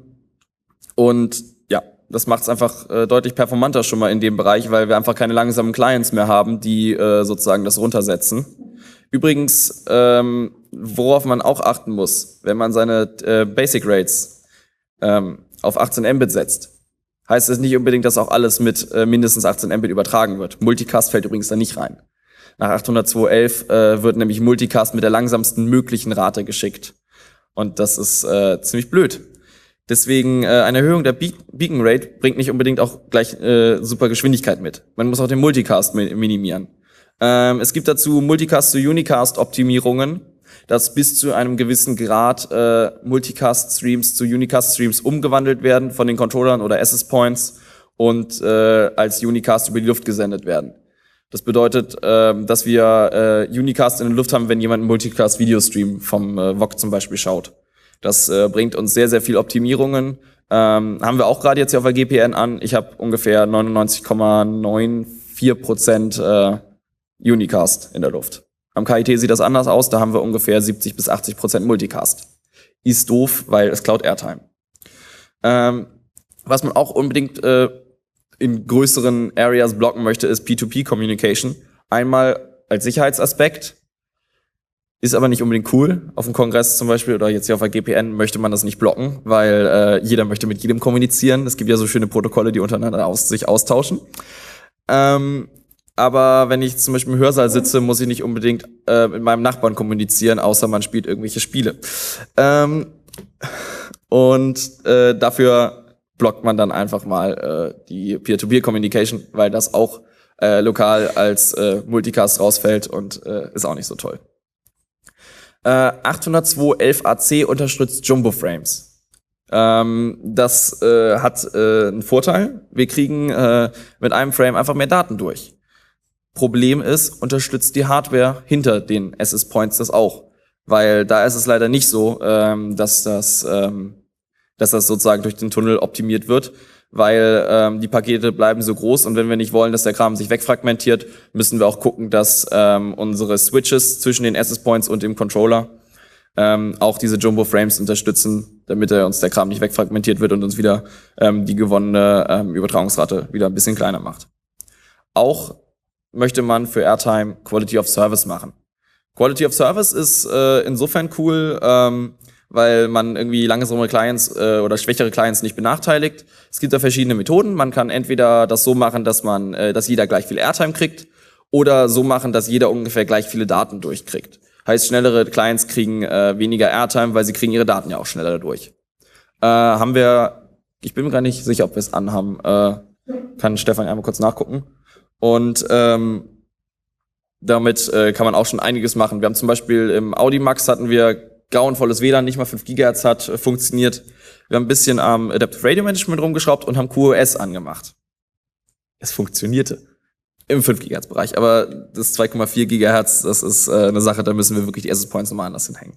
und ja, das macht es einfach äh, deutlich performanter schon mal in dem Bereich, weil wir einfach keine langsamen Clients mehr haben, die äh, sozusagen das runtersetzen. Übrigens, ähm, worauf man auch achten muss, wenn man seine äh, Basic Rates ähm, auf achtzehn Mbit setzt, heißt es nicht unbedingt, dass auch alles mit äh, mindestens achtzehn Mbit übertragen wird. Multicast fällt übrigens da nicht rein. Nach achthundertzwei Punkt elf äh, wird nämlich Multicast mit der langsamsten möglichen Rate geschickt. Und das ist äh, ziemlich blöd. Deswegen äh, eine Erhöhung der Be Beacon Rate bringt nicht unbedingt auch gleich äh, super Geschwindigkeit mit. Man muss auch den Multicast mi minimieren. Ähm, es gibt dazu Multicast zu Unicast Optimierungen, dass bis zu einem gewissen Grad äh, Multicast-Streams zu Unicast-Streams umgewandelt werden von den Controllern oder Access Points und äh, als Unicast über die Luft gesendet werden. Das bedeutet, äh, dass wir äh, Unicast in der Luft haben, wenn jemand einen Multicast-Videostream vom äh, V O G zum Beispiel schaut. Das äh, bringt uns sehr, sehr viel Optimierungen. Ähm, haben wir auch gerade jetzt hier auf der G P N an. Ich habe ungefähr neunundneunzig Komma vierundneunzig Prozent äh, Unicast in der Luft. Am K I T sieht das anders aus, da haben wir ungefähr siebzig bis achtzig Prozent Multicast. Ist doof, weil es klaut Airtime. Ähm, was man auch unbedingt äh, in größeren Areas blocken möchte, ist P zwei P Communication. Einmal als Sicherheitsaspekt, ist aber nicht unbedingt cool. Auf dem Kongress zum Beispiel oder jetzt hier auf der G P N möchte man das nicht blocken, weil äh, jeder möchte mit jedem kommunizieren. Es gibt ja so schöne Protokolle, die untereinander aus sich austauschen. Ähm, aber wenn ich zum Beispiel im Hörsaal sitze, muss ich nicht unbedingt äh, mit meinem Nachbarn kommunizieren, außer man spielt irgendwelche Spiele. Ähm, und äh, dafür blockt man dann einfach mal äh, die Peer-to-Peer-Communication, weil das auch äh, lokal als äh, Multicast rausfällt und äh, ist auch nicht so toll. Äh, achthundertzwei Punkt elf A C unterstützt Jumbo Frames. Ähm, das äh, hat äh, einen Vorteil. Wir kriegen äh, mit einem Frame einfach mehr Daten durch. Problem ist, unterstützt die Hardware hinter den Access Points das auch. Weil da ist es leider nicht so, ähm, dass das, ähm, dass das sozusagen durch den Tunnel optimiert wird, weil ähm, die Pakete bleiben so groß und wenn wir nicht wollen, dass der Kram sich wegfragmentiert, müssen wir auch gucken, dass ähm, unsere Switches zwischen den Access Points und dem Controller ähm, auch diese Jumbo Frames unterstützen, damit er uns der Kram nicht wegfragmentiert wird und uns wieder ähm, die gewonnene ähm, Übertragungsrate wieder ein bisschen kleiner macht. Auch möchte man für Airtime Quality of Service machen. Quality of Service ist äh, insofern cool, ähm, weil man irgendwie langsame Clients äh, oder schwächere Clients nicht benachteiligt. Es gibt da verschiedene Methoden. Man kann entweder das so machen, dass man, äh, dass jeder gleich viel Airtime kriegt, oder so machen, dass jeder ungefähr gleich viele Daten durchkriegt. Heißt, schnellere Clients kriegen äh, weniger Airtime, weil sie kriegen ihre Daten ja auch schneller durch. Äh, haben wir, ich bin mir gar nicht sicher, ob wir es anhaben. Äh, kann Stefan einmal kurz nachgucken. Und ähm, damit äh, kann man auch schon einiges machen. Wir haben zum Beispiel im Audimax hatten wir grauenvolles W L A N, nicht mal fünf Gigahertz hat äh, funktioniert. Wir haben ein bisschen am Adaptive Radio Management rumgeschraubt und haben Q O S angemacht. Es funktionierte im fünf Gigahertz Bereich, aber das zwei Komma vier Gigahertz, das ist äh, eine Sache, da müssen wir wirklich die Access Points nochmal anders hinhängen.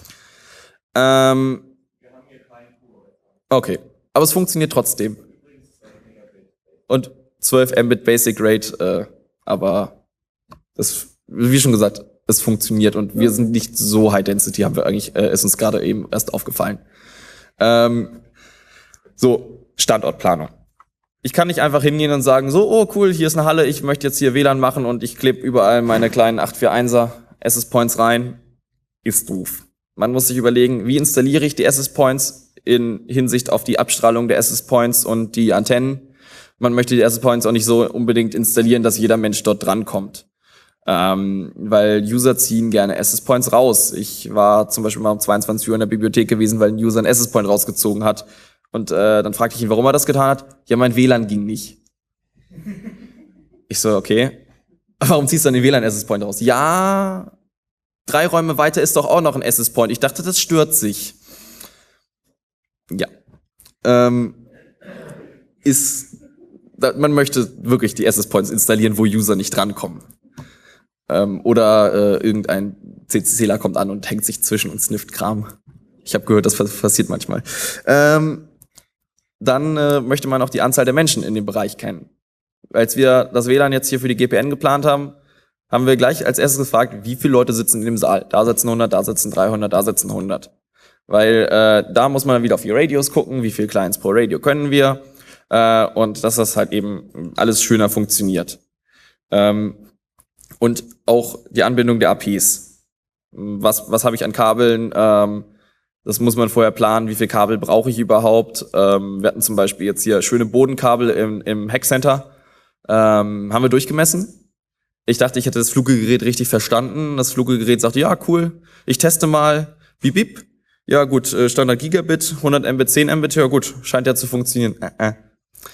Ähm, wir haben hier keinen Q O S. Okay, aber es funktioniert trotzdem. Und zwölf Mbit Basic Rate, äh, aber das, wie schon gesagt, es funktioniert und wir sind nicht so High Density, haben wir eigentlich, äh, ist uns gerade eben erst aufgefallen. Ähm, so, Standortplanung. Ich kann nicht einfach hingehen und sagen, so, oh cool, hier ist eine Halle, ich möchte jetzt hier W L A N machen und ich klebe überall meine kleinen acht vier einser Access Points rein. Ist doof. Man muss sich überlegen, wie installiere ich die Access Points in Hinsicht auf die Abstrahlung der Access Points und die Antennen. Man möchte die Access Points auch nicht so unbedingt installieren, dass jeder Mensch dort drankommt. Ähm, weil User ziehen gerne Access Points raus. Ich war zum Beispiel mal um zweiundzwanzig Uhr in der Bibliothek gewesen, weil ein User einen Access Point rausgezogen hat. Und äh, dann fragte ich ihn, warum er das getan hat. Ja, mein W L A N ging nicht. Ich so, okay. Warum ziehst du dann den W L A N-Access Point raus? Ja, drei Räume weiter ist doch auch noch ein Access Point. Ich dachte, das stört sich. Ja. Ähm, ist, man möchte wirklich die Access Points installieren, wo User nicht drankommen. Ähm, oder äh, irgendein CCCler kommt an und hängt sich zwischen und snifft Kram. Ich habe gehört, das passiert manchmal. Ähm, dann äh, möchte man auch die Anzahl der Menschen in dem Bereich kennen. Als wir das W L A N jetzt hier für die G P N geplant haben, haben wir gleich als erstes gefragt, wie viele Leute sitzen in dem Saal. Da sitzen hundert, da sitzen dreihundert, da sitzen hundert. Weil äh, da muss man dann wieder auf die Radios gucken, wie viele Clients pro Radio können wir. Äh, und dass das halt eben alles schöner funktioniert. Ähm, Und auch die Anbindung der A Ps. Was, was habe ich an Kabeln? Ähm, das muss man vorher planen. Wie viel Kabel brauche ich überhaupt? Ähm, wir hatten zum Beispiel jetzt hier schöne Bodenkabel im, im Hackcenter. Ähm, haben wir durchgemessen. Ich dachte, ich hätte das Fluggerät richtig verstanden. Das Fluggerät sagte, ja, cool, ich teste mal. Bip, bip. Ja gut, Standard Gigabit, hundert Mbit, zehn Mbit. Ja gut, scheint ja zu funktionieren. Äh, äh.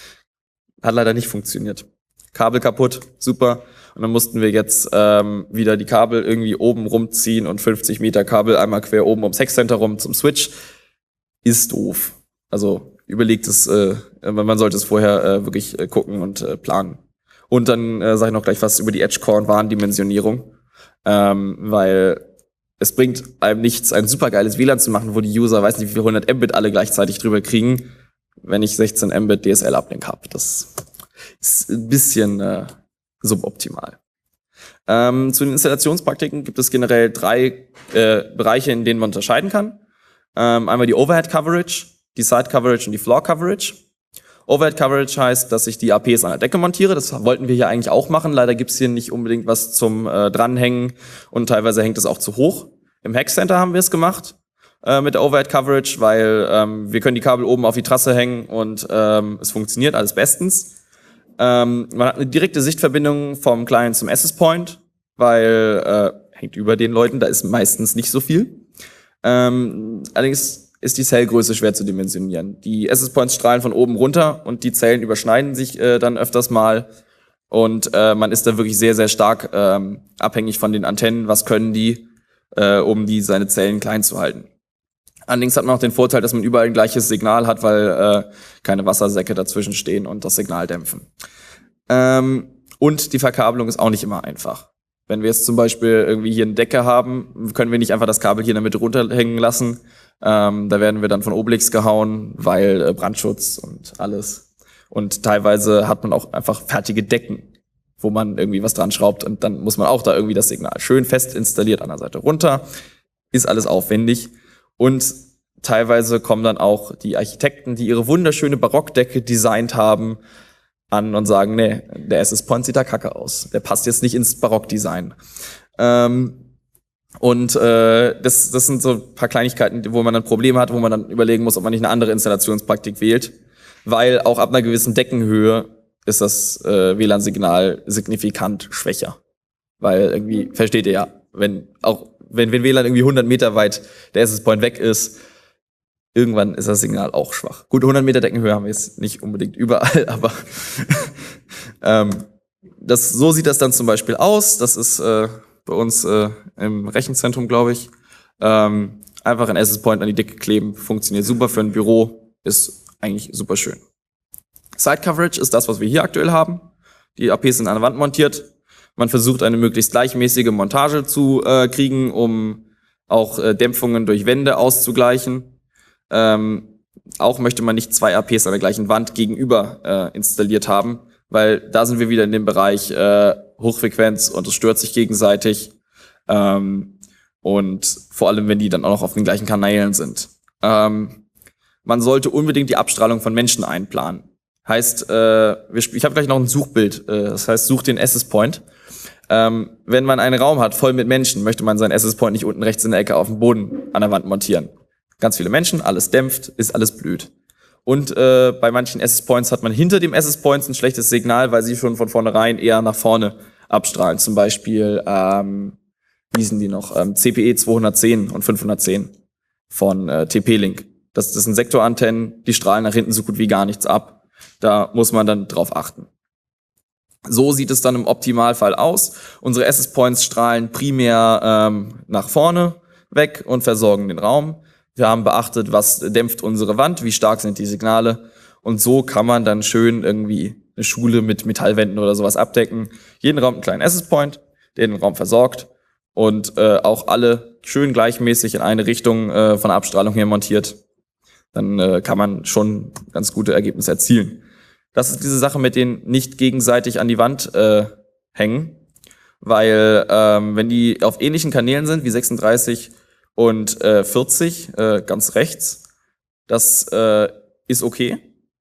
Hat leider nicht funktioniert. Kabel kaputt, super. Und dann mussten wir jetzt ähm, wieder die Kabel irgendwie oben rumziehen und fünfzig Meter Kabel einmal quer oben ums Hackcenter rum zum Switch. Ist doof. Also überlegt es, äh, man sollte es vorher äh, wirklich äh, gucken und äh, planen. Und dann äh, sage ich noch gleich was über die Edge-Core- und Warndimensionierung. Ähm, weil es bringt einem nichts, ein supergeiles W L A N zu machen, wo die User, weiß nicht wie viel, hundert Mbit alle gleichzeitig drüber kriegen, wenn ich sechzehn Mbit D S L-Uplink habe. Das ist ein bisschen äh, suboptimal. Ähm, zu den Installationspraktiken gibt es generell drei äh, Bereiche, in denen man unterscheiden kann. Ähm, einmal die Overhead Coverage, die Side Coverage und die Floor Coverage. Overhead Coverage heißt, dass ich die A Ps an der Decke montiere. Das wollten wir hier eigentlich auch machen. Leider gibt's hier nicht unbedingt was zum äh, Dranhängen und teilweise hängt es auch zu hoch. Im Hackcenter haben wir es gemacht äh, mit der Overhead Coverage, weil ähm, wir können die Kabel oben auf die Trasse hängen und ähm, es funktioniert alles bestens. Ähm, man hat eine direkte Sichtverbindung vom Client zum Access Point, weil äh, hängt über den Leuten, da ist meistens nicht so viel. Ähm, allerdings ist die Zellgröße schwer zu dimensionieren. Die Access Points strahlen von oben runter und die Zellen überschneiden sich äh, dann öfters mal. Und äh, man ist da wirklich sehr, sehr stark ähm, abhängig von den Antennen. Was können die, äh, um die seine Zellen klein zu halten. Allerdings hat man auch den Vorteil, dass man überall ein gleiches Signal hat, weil äh, keine Wassersäcke dazwischen stehen und das Signal dämpfen. Ähm, und die Verkabelung ist auch nicht immer einfach. Wenn wir jetzt zum Beispiel irgendwie hier eine Decke haben, können wir nicht einfach das Kabel hier in der Mitte runterhängen lassen. Ähm, da werden wir dann von Obelix gehauen, weil äh, Brandschutz und alles. Und teilweise hat man auch einfach fertige Decken, wo man irgendwie was dran schraubt und dann muss man auch da irgendwie das Signal schön fest installiert an der Seite runter. Ist alles aufwendig. Und teilweise kommen dann auch die Architekten, die ihre wunderschöne Barockdecke designt haben, an und sagen, nee, der Access Point sieht da kacke aus. Der passt jetzt nicht ins Barockdesign. Ähm, Und äh, das, das sind so ein paar Kleinigkeiten, wo man dann Probleme hat, wo man dann überlegen muss, ob man nicht eine andere Installationspraktik wählt. Weil auch ab einer gewissen Deckenhöhe ist das äh, W L A N-Signal signifikant schwächer. Weil irgendwie, versteht ihr ja, wenn auch wenn, wenn W L A N irgendwie hundert Meter weit der Access Point weg ist, irgendwann ist das Signal auch schwach. Gut, hundert Meter Deckenhöhe haben wir jetzt nicht unbedingt überall, aber ähm, das, so sieht das dann zum Beispiel aus. Das ist äh, bei uns äh, im Rechenzentrum, glaube ich. Ähm, einfach ein Access Point an die Decke kleben, funktioniert super für ein Büro, ist eigentlich super schön. Side Coverage ist das, was wir hier aktuell haben. Die A Ps sind an der Wand montiert. Man versucht eine möglichst gleichmäßige Montage zu äh, kriegen, um auch äh, Dämpfungen durch Wände auszugleichen. Ähm, auch möchte man nicht zwei A Ps an der gleichen Wand gegenüber äh, installiert haben, weil da sind wir wieder in dem Bereich äh, Hochfrequenz und es stört sich gegenseitig. Ähm, und vor allem, wenn die dann auch noch auf den gleichen Kanälen sind. Ähm, man sollte unbedingt die Abstrahlung von Menschen einplanen. Heißt, äh, wir, ich habe gleich noch ein Suchbild, äh, das heißt, such den Access Point. Ähm, wenn man einen Raum hat, voll mit Menschen, möchte man seinen Access Point nicht unten rechts in der Ecke auf dem Boden an der Wand montieren. Ganz viele Menschen, alles dämpft, ist alles blöd. Und äh, bei manchen Access Points hat man hinter dem Access Points ein schlechtes Signal, weil sie schon von vornherein eher nach vorne abstrahlen. Zum Beispiel, ähm, wie sind die noch? Ähm, C P E zweihundertzehn und fünfhundertzehn von äh, T P-Link. Das, das sind Sektorantennen, die strahlen nach hinten so gut wie gar nichts ab. Da muss man dann drauf achten. So sieht es dann im Optimalfall aus. Unsere Access Points strahlen primär ähm, nach vorne weg und versorgen den Raum. Wir haben beachtet, was dämpft unsere Wand, wie stark sind die Signale. Und so kann man dann schön irgendwie eine Schule mit Metallwänden oder sowas abdecken. Jeden Raum einen kleinen Access Point, der den Raum versorgt und äh, auch alle schön gleichmäßig in eine Richtung äh, von der Abstrahlung her montiert. Dann äh, kann man schon ganz gute Ergebnisse erzielen. Das ist diese Sache mit den nicht gegenseitig an die Wand äh, hängen, weil ähm, wenn die auf ähnlichen Kanälen sind wie sechsunddreißig und äh, vierzig, äh, ganz rechts, das äh, ist okay,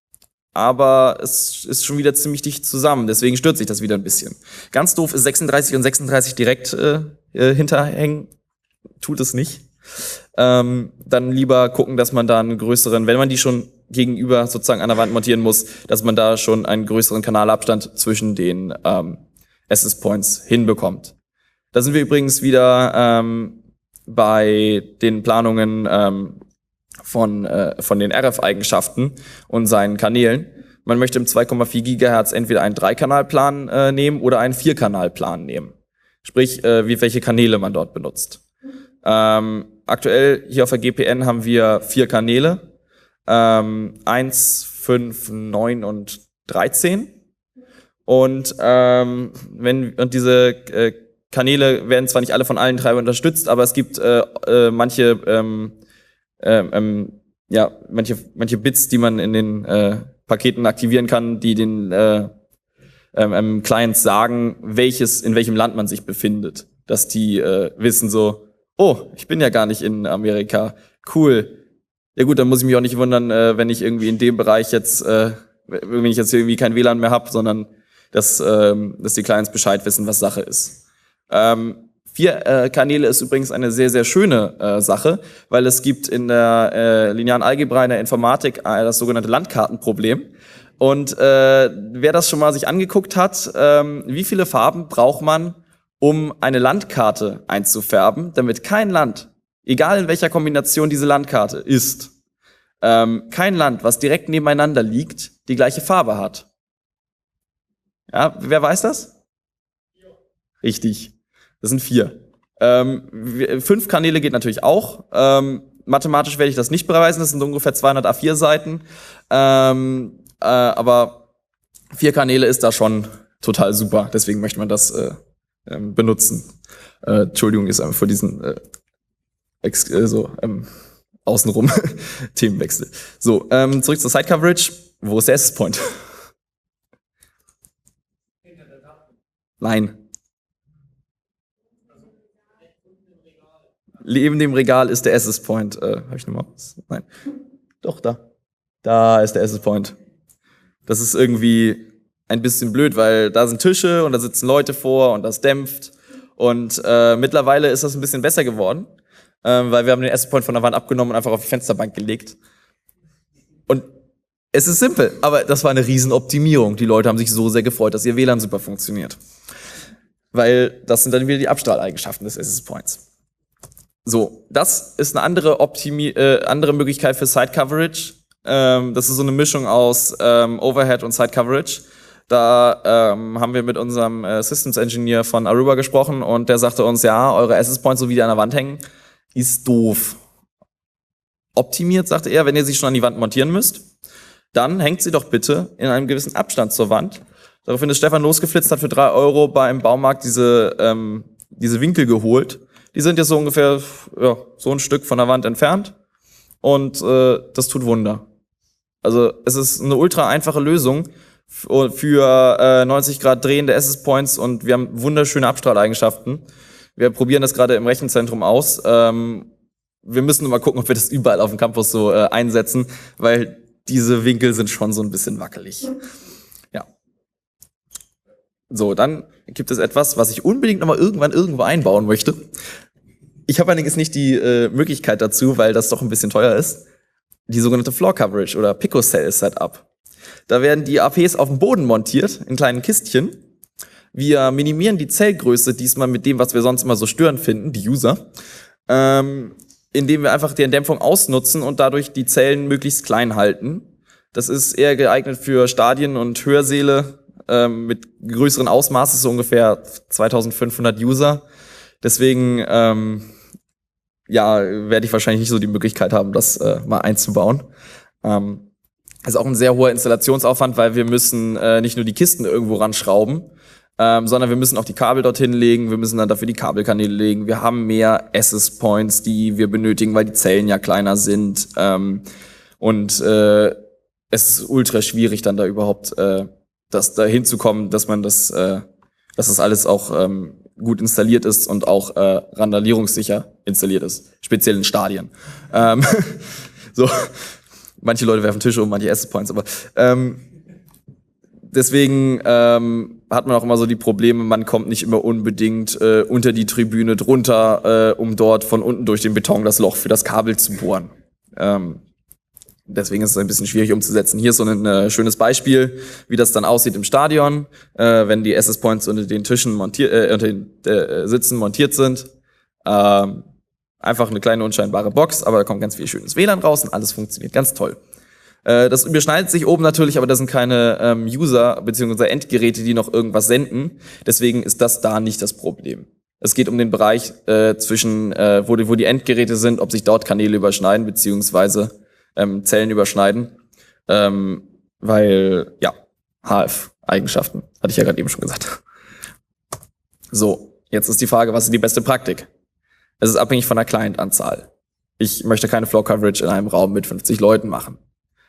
aber es ist schon wieder ziemlich dicht zusammen, deswegen stört sich das wieder ein bisschen. Ganz doof ist sechsunddreißig und sechsunddreißig direkt äh, äh, hinterhängen, tut es nicht. Ähm, dann lieber gucken, dass man da einen größeren, wenn man die schon gegenüber sozusagen an der Wand montieren muss, dass man da schon einen größeren Kanalabstand zwischen den ähm, Access Points hinbekommt. Da sind wir übrigens wieder ähm, bei den Planungen ähm, von, äh, von den R F-Eigenschaften und seinen Kanälen. Man möchte im zwei Komma vier Gigahertz entweder einen Drei-Kanal-Plan äh, nehmen oder einen Vier-Kanal-Plan nehmen. Sprich, äh, wie, welche Kanäle man dort benutzt. Ähm, aktuell hier auf der G P N haben wir vier Kanäle. Ähm, eins, fünf, neun und dreizehn. Und, ähm, wenn, und diese äh, Kanäle werden zwar nicht alle von allen Treibern unterstützt, aber es gibt äh, äh, manche, ähm, ähm, ja, manche, manche Bits, die man in den äh, Paketen aktivieren kann, die den äh, ähm, Clients sagen, welches, in welchem Land man sich befindet. Dass die äh, wissen so, oh, ich bin ja gar nicht in Amerika. Cool. Ja gut, dann muss ich mich auch nicht wundern, äh, wenn ich irgendwie in dem Bereich jetzt, äh, wenn ich jetzt irgendwie kein W L A N mehr habe, sondern dass, ähm, dass die Clients Bescheid wissen, was Sache ist. Ähm, vier äh, Kanäle ist übrigens eine sehr, sehr schöne äh, Sache, weil es gibt in der äh, linearen Algebra, in der Informatik äh, das sogenannte Landkartenproblem. Und äh, wer das schon mal sich angeguckt hat, ähm, wie viele Farben braucht man, um eine Landkarte einzufärben, damit kein Land, egal in welcher Kombination diese Landkarte ist, ähm, kein Land, was direkt nebeneinander liegt, die gleiche Farbe hat. Ja, wer weiß das? Richtig, das sind vier. Ähm, fünf Kanäle geht natürlich auch. Ähm, mathematisch werde ich das nicht beweisen, das sind ungefähr zweihundert A vier Seiten. Ähm, äh, aber vier Kanäle ist da schon total super, deswegen möchte man das äh, ähm, benutzen. Äh, Entschuldigung, ist einfach für diesen äh, ex äh, so ähm, außenrum Themenwechsel. So, ähm, zurück zur Site Coverage. Wo ist der Access Point? Nein. Neben dem Regal ist der Access Point. Äh, hab ich noch mal was? Nein. Doch, da. Da ist der Access Point. Das ist irgendwie ein bisschen blöd, weil da sind Tische und da sitzen Leute vor und das dämpft. Und äh, mittlerweile ist das ein bisschen besser geworden, äh, weil wir haben den Access Point von der Wand abgenommen und einfach auf die Fensterbank gelegt. Und es ist simpel, aber das war eine Riesenoptimierung. Die Leute haben sich so sehr gefreut, dass ihr W L A N super funktioniert. Weil das sind dann wieder die Abstrahleigenschaften des Access Points. So, das ist eine andere, Optimi äh, andere Möglichkeit für Site Coverage. Ähm, das ist so eine Mischung aus ähm, Overhead und Site Coverage. Da ähm, haben wir mit unserem äh, Systems Engineer von Aruba gesprochen und der sagte uns, ja, eure Access Points, so wie die an der Wand hängen, ist doof. Optimiert, sagte er, wenn ihr sie schon an die Wand montieren müsst, dann hängt sie doch bitte in einem gewissen Abstand zur Wand. Daraufhin ist Stefan losgeflitzt, hat für drei Euro beim Baumarkt diese, ähm, diese Winkel geholt. Die sind jetzt so ungefähr ja, so ein Stück von der Wand entfernt und äh, das tut Wunder. Also es ist eine ultra einfache Lösung für äh, neunzig Grad drehende Access Points und wir haben wunderschöne Abstrahleigenschaften. Wir probieren das gerade im Rechenzentrum aus. Ähm, wir müssen nur mal gucken, ob wir das überall auf dem Campus so äh, einsetzen, weil diese Winkel sind schon so ein bisschen wackelig. Ja. So, dann gibt es etwas, was ich unbedingt noch mal irgendwann irgendwo einbauen möchte. Ich habe allerdings nicht die äh, Möglichkeit dazu, weil das doch ein bisschen teuer ist. Die sogenannte Floor Coverage oder Picocell Setup. Da werden die A Ps auf dem Boden montiert, in kleinen Kistchen. Wir minimieren die Zellgröße diesmal mit dem, was wir sonst immer so störend finden, die User, ähm, indem wir einfach die Entdämpfung ausnutzen und dadurch die Zellen möglichst klein halten. Das ist eher geeignet für Stadien und Hörsäle ähm, mit größeren Ausmaßen, so ungefähr zweitausendfünfhundert User. Deswegen ähm, ja, werde ich wahrscheinlich nicht so die Möglichkeit haben, das äh, mal einzubauen. Ähm, ist auch ein sehr hoher Installationsaufwand, weil wir müssen äh, nicht nur die Kisten irgendwo ranschrauben, ähm, sondern wir müssen auch die Kabel dorthin legen, wir müssen dann dafür die Kabelkanäle legen. Wir haben mehr Access Points, die wir benötigen, weil die Zellen ja kleiner sind. Ähm, und äh, es ist ultra schwierig, dann da überhaupt äh, das da hinzukommen, dass man das, äh, dass das alles auch ähm, gut installiert ist und auch äh, randalierungssicher installiert ist, speziell in Stadien. Ähm, so, manche Leute werfen Tische um, manche Access Points, aber ähm, deswegen ähm, hat man auch immer so die Probleme, man kommt nicht immer unbedingt äh, unter die Tribüne drunter, äh, um dort von unten durch den Beton das Loch für das Kabel zu bohren. Ähm, Deswegen ist es ein bisschen schwierig umzusetzen. Hier ist so ein äh, schönes Beispiel, wie das dann aussieht im Stadion, äh, wenn die Access Points unter den Tischen montiert, äh, unter den äh, Sitzen montiert sind. Ähm, einfach eine kleine unscheinbare Box, aber da kommt ganz viel schönes W L A N raus und alles funktioniert ganz toll. Äh, das überschneidet sich oben natürlich, aber da sind keine ähm, User bzw. Endgeräte, die noch irgendwas senden. Deswegen ist das da nicht das Problem. Es geht um den Bereich äh, zwischen, äh, wo, die, wo die Endgeräte sind, ob sich dort Kanäle überschneiden beziehungsweise Ähm, Zellen überschneiden, ähm, weil, ja, H F-Eigenschaften, hatte ich ja gerade eben schon gesagt. So, jetzt ist die Frage, was ist die beste Praktik? Es ist abhängig von der Client-Anzahl. Ich möchte keine Floor-Coverage in einem Raum mit fünfzig Leuten machen.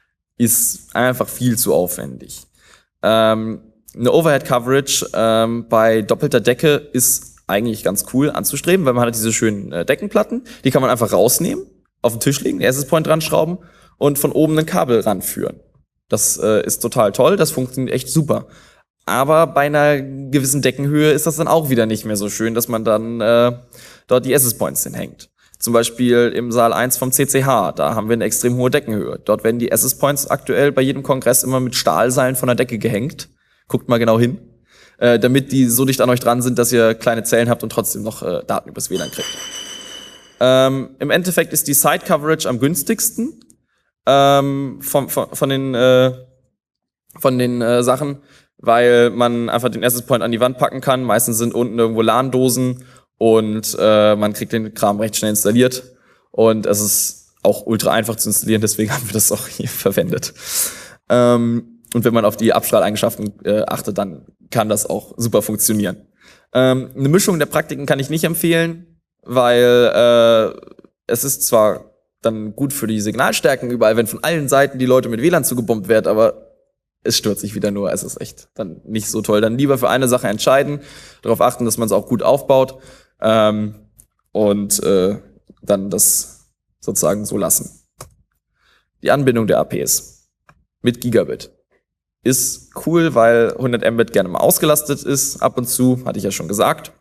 Ist einfach viel zu aufwendig. Ähm, eine Overhead-Coverage ähm, bei doppelter Decke ist eigentlich ganz cool anzustreben, weil man hat diese schönen äh, Deckenplatten, die kann man einfach rausnehmen, auf den Tisch legen, den Access Point dran schrauben und von oben ein Kabel ranführen. Das äh, ist total toll, das funktioniert echt super. Aber bei einer gewissen Deckenhöhe ist das dann auch wieder nicht mehr so schön, dass man dann äh, dort die Access Points hinhängt. Zum Beispiel im Saal eins vom C C H, da haben wir eine extrem hohe Deckenhöhe. Dort werden die Access Points aktuell bei jedem Kongress immer mit Stahlseilen von der Decke gehängt. Guckt mal genau hin. Äh, damit die so dicht an euch dran sind, dass ihr kleine Zellen habt und trotzdem noch äh, Daten übers W L A N kriegt. Ähm, Im Endeffekt ist die Side Coverage am günstigsten ähm, von, von, von den, äh, von den äh, Sachen, weil man einfach den Access Point an die Wand packen kann. Meistens sind unten irgendwo LAN-Dosen und äh, man kriegt den Kram recht schnell installiert. Und es ist auch ultra einfach zu installieren, deswegen haben wir das auch hier verwendet. Ähm, und wenn man auf die Abstrahleigenschaften äh, achtet, dann kann das auch super funktionieren. Ähm, eine Mischung der Praktiken kann ich nicht empfehlen, weil äh, es ist zwar dann gut für die Signalstärken überall, wenn von allen Seiten die Leute mit W L A N zugebombt werden, aber es stört sich wieder nur. Es ist echt dann nicht so toll. Dann lieber für eine Sache entscheiden, darauf achten, dass man es auch gut aufbaut ähm, und äh, dann das sozusagen so lassen. Die Anbindung der A Ps mit Gigabit ist cool, weil hundert Mbit gerne mal ausgelastet ist, ab und zu, hatte ich ja schon gesagt.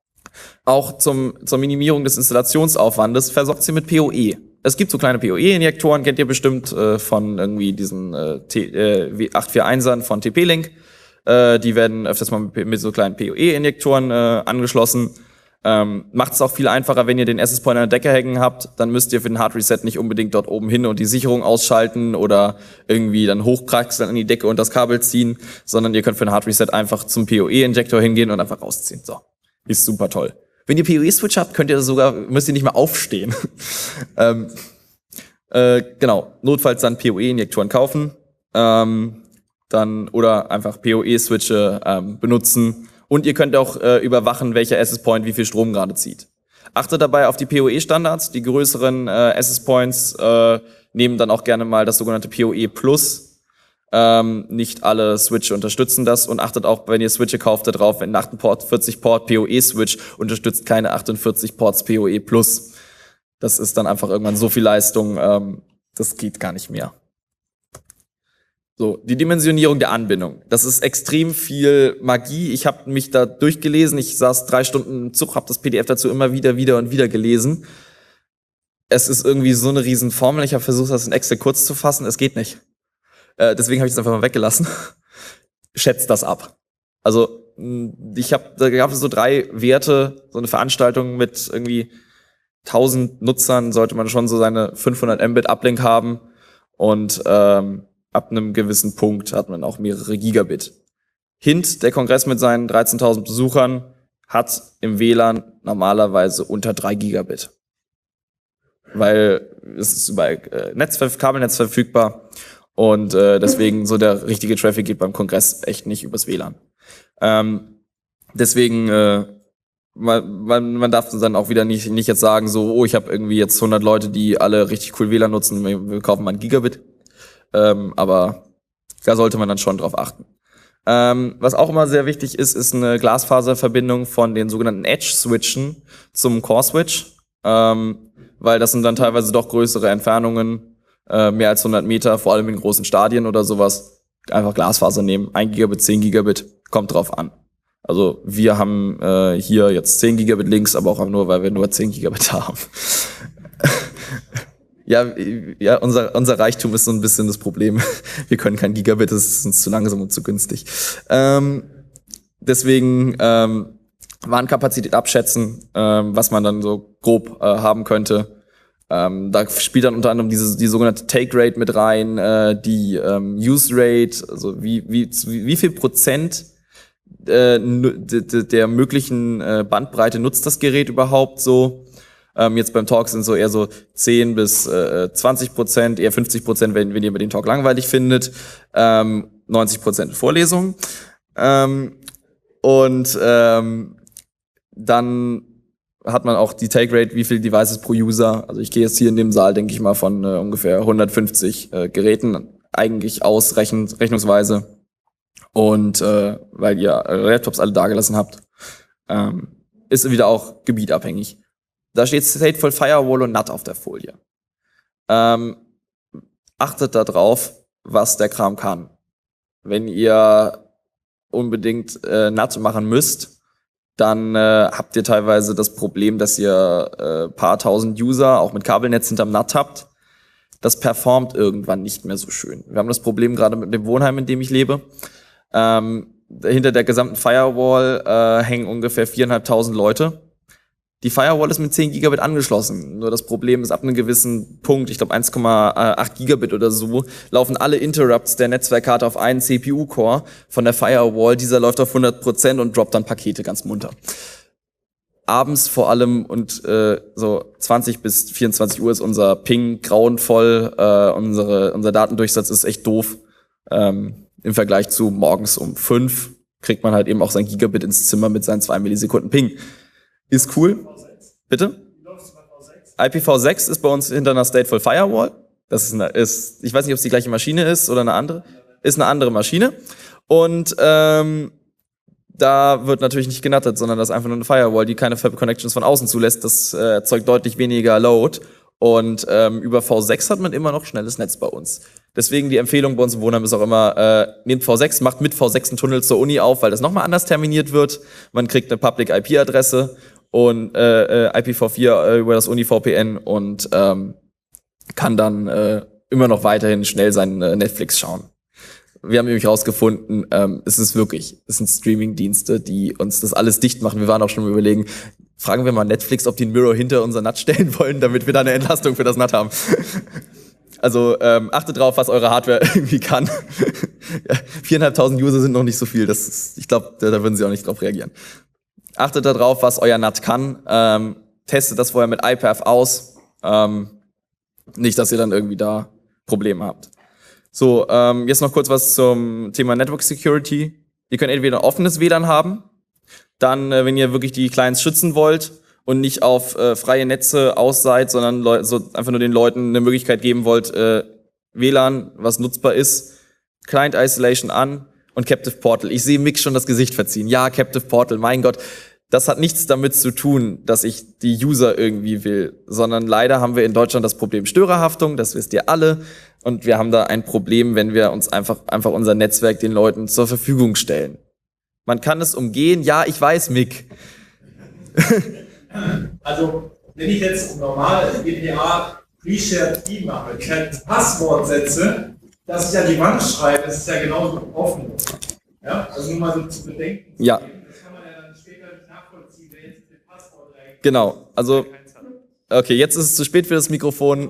Auch zum, zur Minimierung des Installationsaufwandes versorgt sie mit P O E. Es gibt so kleine P O E-Injektoren, kennt ihr bestimmt äh, von irgendwie diesen äh, äh, acht vier eins-ern von T P-Link. Äh, die werden öfters mal mit, mit so kleinen P O E-Injektoren äh, angeschlossen. Ähm, macht es auch viel einfacher, wenn ihr den Access Point an der Decke hängen habt, dann müsst ihr für den Hard Reset nicht unbedingt dort oben hin und die Sicherung ausschalten oder irgendwie dann hochkraxeln an die Decke und das Kabel ziehen, sondern ihr könnt für den Hard Reset einfach zum P O E-Injektor hingehen und einfach rausziehen. So, ist super toll. Wenn ihr P O E-Switch habt, könnt ihr sogar, müsst ihr nicht mehr aufstehen. ähm, äh, genau, notfalls dann P O E-Injektoren kaufen, ähm, dann oder einfach P O E-Switche ähm, benutzen. Und ihr könnt auch äh, überwachen, welcher Access Point wie viel Strom gerade zieht. Achtet dabei auf die P O E-Standards. Die größeren äh, Access Points äh, nehmen dann auch gerne mal das sogenannte P O E Plus. Ähm, nicht alle Switche unterstützen das. Und achtet auch, wenn ihr Switche kauft, darauf, wenn ein achtundvierzig Port P O E-Switch unterstützt keine achtundvierzig Ports P O E Plus. Das ist dann einfach irgendwann so viel Leistung, ähm, das geht gar nicht mehr. So, die Dimensionierung der Anbindung. Das ist extrem viel Magie. Ich habe mich da durchgelesen. Ich saß drei Stunden im Zug, habe das P D F dazu immer wieder, wieder und wieder gelesen. Es ist irgendwie so eine riesen Formel. Ich habe versucht, das in Excel kurz zu fassen. Es geht nicht. Äh, deswegen habe ich es einfach mal weggelassen. Schätzt das ab. Also ich habe, da gab es so drei Werte, so eine Veranstaltung mit irgendwie tausend Nutzern sollte man schon so seine fünfhundert Mbit Uplink haben und ähm, ab einem gewissen Punkt hat man auch mehrere Gigabit. Hint, der Kongress mit seinen dreizehntausend Besuchern hat im W L A N normalerweise unter drei Gigabit. Weil es ist über äh, Netz, Kabelnetz verfügbar und äh, deswegen so der richtige Traffic geht beim Kongress echt nicht übers W L A N. Ähm, deswegen äh, Man, man, man darf dann auch wieder nicht, nicht jetzt sagen, so, oh, ich habe irgendwie jetzt hundert Leute, die alle richtig cool W L A N nutzen, wir, wir kaufen mal ein Gigabit. Ähm, aber da sollte man dann schon drauf achten. Ähm, was auch immer sehr wichtig ist, ist eine Glasfaserverbindung von den sogenannten Edge-Switchen zum Core-Switch, ähm, weil das sind dann teilweise doch größere Entfernungen, äh, mehr als hundert Meter, vor allem in großen Stadien oder sowas. Einfach Glasfaser nehmen, ein Gigabit, zehn Gigabit, kommt drauf an. Also wir haben äh, hier jetzt zehn Gigabit Links, aber auch nur, weil wir nur zehn Gigabit haben. ja, ja, unser, unser Reichtum ist so ein bisschen das Problem. Wir können kein Gigabit, das ist uns zu langsam und zu günstig. Ähm, deswegen ähm, Warenkapazität abschätzen, ähm, was man dann so grob äh, haben könnte. Ähm, da spielt dann unter anderem diese die sogenannte Take Rate mit rein, äh, die ähm, Use Rate, also wie wie wie viel Prozent äh, der möglichen äh, Bandbreite nutzt das Gerät überhaupt so. Ähm, jetzt beim Talk sind so eher so zehn bis zwanzig Prozent, eher fünfzig Prozent, wenn, wenn ihr den Talk langweilig findet, ähm, neunzig Prozent Vorlesung. Ähm, und ähm, dann hat man auch die Take Rate, wie viele Devices pro User. Also ich gehe jetzt hier in dem Saal, denke ich mal, von äh, ungefähr hundertfünfzig äh, Geräten eigentlich aus, rechn rechnungsweise. Und äh, weil ihr eure Laptops alle dagelassen habt, ähm, ist wieder auch gebietabhängig. Da steht Stateful Firewall und N A T auf der Folie. Ähm, achtet da drauf, was der Kram kann. Wenn ihr unbedingt äh, N A T machen müsst, dann äh, habt ihr teilweise das Problem, dass ihr äh, paar tausend User auch mit Kabelnetz hinterm N A T habt. Das performt irgendwann nicht mehr so schön. Wir haben das Problem gerade mit dem Wohnheim, in dem ich lebe. Ähm, hinter der gesamten Firewall äh, hängen ungefähr viertausendfünfhundert Leute. Die Firewall ist mit zehn Gigabit angeschlossen. Nur das Problem ist, ab einem gewissen Punkt, ich glaube eins Komma acht Gigabit oder so, laufen alle Interrupts der Netzwerkkarte auf einen C P U-Core von der Firewall. Dieser läuft auf hundert Prozent und droppt dann Pakete ganz munter. Abends vor allem und äh, so zwanzig bis vierundzwanzig Uhr ist unser Ping grauenvoll. Äh, unsere, unser Datendurchsatz ist echt doof. Ähm, Im Vergleich zu morgens um fünf kriegt man halt eben auch sein Gigabit ins Zimmer mit seinen zwei Millisekunden Ping. Ist cool. Bitte? I P v sechs ist bei uns hinter einer Stateful Firewall. Das ist, eine, ist, ich weiß nicht, ob es die gleiche Maschine ist oder eine andere. Ist eine andere Maschine. Und ähm, da wird natürlich nicht genattert, sondern das ist einfach nur eine Firewall, die keine Connections von außen zulässt. Das äh, erzeugt deutlich weniger Load. Und ähm, über V sechs hat man immer noch schnelles Netz bei uns. Deswegen die Empfehlung bei uns im Wohnheim ist auch immer, äh, nehmt V sechs, macht mit V sechs einen Tunnel zur Uni auf, weil das nochmal anders terminiert wird. Man kriegt eine Public I P-Adresse und äh, I P v vier äh, über das Uni-V P N und ähm, kann dann äh, immer noch weiterhin schnell sein äh, Netflix schauen. Wir haben nämlich herausgefunden, ähm, es ist wirklich, es sind Streaming-Dienste, die uns das alles dicht machen. Wir waren auch schon mal überlegen, fragen wir mal Netflix, ob die einen Mirror hinter unser N A T stellen wollen, damit wir da eine Entlastung für das N A T haben. Also ähm, achtet drauf, was eure Hardware irgendwie kann. viertausendfünfhundert User sind noch nicht so viel. Das ist, ich glaube, da, da würden sie auch nicht drauf reagieren. Achtet da drauf, was euer N A T kann. Ähm, testet das vorher mit I P A F aus. Ähm, nicht, dass ihr dann irgendwie da Probleme habt. So, ähm, jetzt noch kurz was zum Thema Network Security. Ihr könnt entweder ein offenes W L A N haben, dann, äh, wenn ihr wirklich die Clients schützen wollt und nicht auf äh, freie Netze aus seid, sondern Leu so einfach nur den Leuten eine Möglichkeit geben wollt, äh, W L A N, was nutzbar ist, Client Isolation an und Captive Portal. Ich sehe Mick schon das Gesicht verziehen. Ja, Captive Portal, mein Gott. Das hat nichts damit zu tun, dass ich die User irgendwie will, sondern leider haben wir in Deutschland das Problem Störerhaftung, das wisst ihr alle. Und wir haben da ein Problem, wenn wir uns einfach, einfach unser Netzwerk den Leuten zur Verfügung stellen. Man kann es umgehen. Ja, ich weiß, Mick. Also, wenn ich jetzt normal G P A Pre-Shared Key mache, kein Passwort setze, das ich an die Wand schreibe, das ist ja genauso offen. Ja, also nur mal so zu bedenken. Ja. Das kann man ja dann später nicht nachvollziehen, wer jetzt mit dem Passwort rein. Genau, also, okay, jetzt ist es zu spät für das Mikrofon.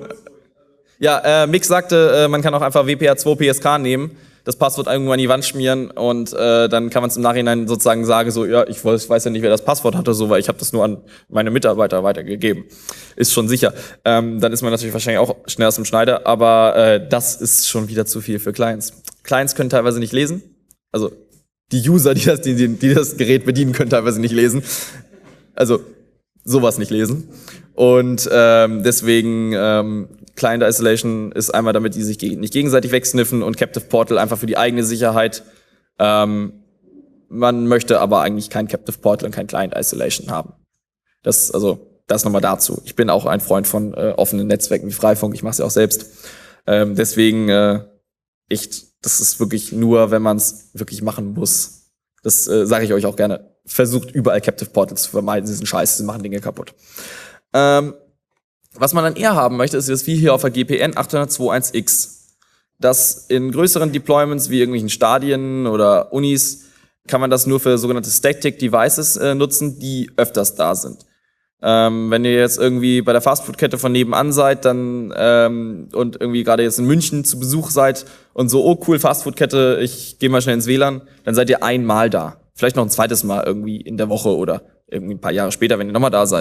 Ja, äh, Mick sagte, äh, man kann auch einfach W P A zwei P S K nehmen, das Passwort irgendwo an die Wand schmieren und äh, dann kann man es im Nachhinein sozusagen sagen, so, ja, ich weiß, weiß ja nicht, wer das Passwort hatte, so, weil ich habe das nur an meine Mitarbeiter weitergegeben. Ist schon sicher. Ähm, dann ist man natürlich wahrscheinlich auch schnell aus dem Schneider, aber äh, das ist schon wieder zu viel für Clients. Clients können teilweise nicht lesen, also die User, die das, die, die das Gerät bedienen, können teilweise nicht lesen. Also sowas nicht lesen. Und ähm, deswegen ähm, Client Isolation ist einmal, damit die sich nicht gegenseitig wegsniffen, und Captive Portal einfach für die eigene Sicherheit. Ähm, man möchte aber eigentlich kein Captive Portal und kein Client Isolation haben. Das, also, das nochmal dazu. Ich bin auch ein Freund von äh, offenen Netzwerken wie Freifunk. Ich mache es ja auch selbst. Ähm, deswegen, äh, ich, das ist wirklich nur, wenn man es wirklich machen muss. Das äh, sage ich euch auch gerne. Versucht überall Captive Portals zu vermeiden. Sie sind scheiße, sie machen Dinge kaputt. Ähm, was man dann eher haben möchte, ist das wie hier auf der G P N achthundertzweiundundzwanzig X. Das in größeren Deployments wie irgendwelchen Stadien oder Unis kann man das nur für sogenannte Static Devices äh, nutzen, die öfters da sind. Ähm, wenn ihr jetzt irgendwie bei der Fastfood-Kette von nebenan seid, dann ähm, und irgendwie gerade jetzt in München zu Besuch seid und so, oh cool, Fastfood-Kette, ich gehe mal schnell ins W L A N, dann seid ihr einmal da. Vielleicht noch ein zweites Mal irgendwie in der Woche oder irgendwie ein paar Jahre später, wenn ihr nochmal da seid.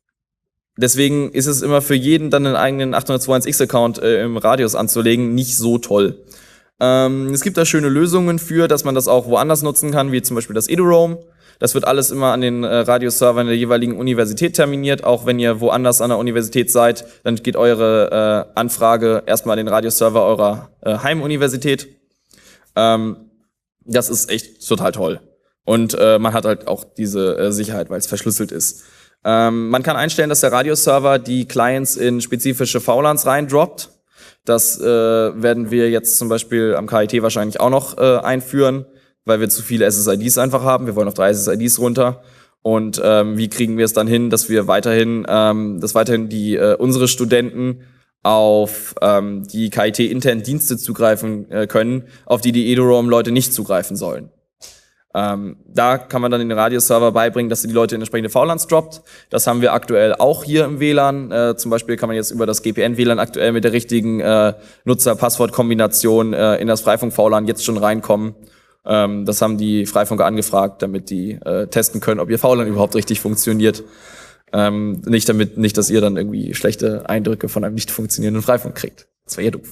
Deswegen ist es immer für jeden dann einen eigenen achthundertzweiundundzwanzig X-Account äh, im Radius anzulegen nicht so toll. Ähm, es gibt da schöne Lösungen für, dass man das auch woanders nutzen kann, wie zum Beispiel das eduroam. Das wird alles immer an den äh, Radius-Servern der jeweiligen Universität terminiert. Auch wenn ihr woanders an der Universität seid, dann geht eure äh, Anfrage erstmal an den Radius-Server eurer äh, Heimuniversität. Ähm, das ist echt total toll. Und äh, man hat halt auch diese äh, Sicherheit, weil es verschlüsselt ist. Ähm, man kann einstellen, dass der Radius-Server die Clients in spezifische V LANs reindroppt. Das äh, werden wir jetzt zum Beispiel am K I T wahrscheinlich auch noch äh, einführen, weil wir zu viele S S I Ds einfach haben. Wir wollen auf drei S S I Ds runter. Und ähm, wie kriegen wir es dann hin, dass wir weiterhin, ähm, dass weiterhin die äh, unsere Studenten auf ähm, die K I T-internen Dienste zugreifen äh, können, auf die die eduroam-Leute nicht zugreifen sollen. Ähm, da kann man dann den Radius-Server beibringen, dass die Leute in entsprechende V LANs droppt. Das haben wir aktuell auch hier im W L A N. Äh, zum Beispiel kann man jetzt über das G P N W L A N aktuell mit der richtigen äh, Nutzer-Passwort-Kombination äh, in das Freifunk-V LAN jetzt schon reinkommen. Ähm, das haben die Freifunker angefragt, damit die äh, testen können, ob ihr V LAN überhaupt richtig funktioniert. Ähm, nicht damit, nicht, dass ihr dann irgendwie schlechte Eindrücke von einem nicht funktionierenden Freifunk kriegt. Das wäre ja doof.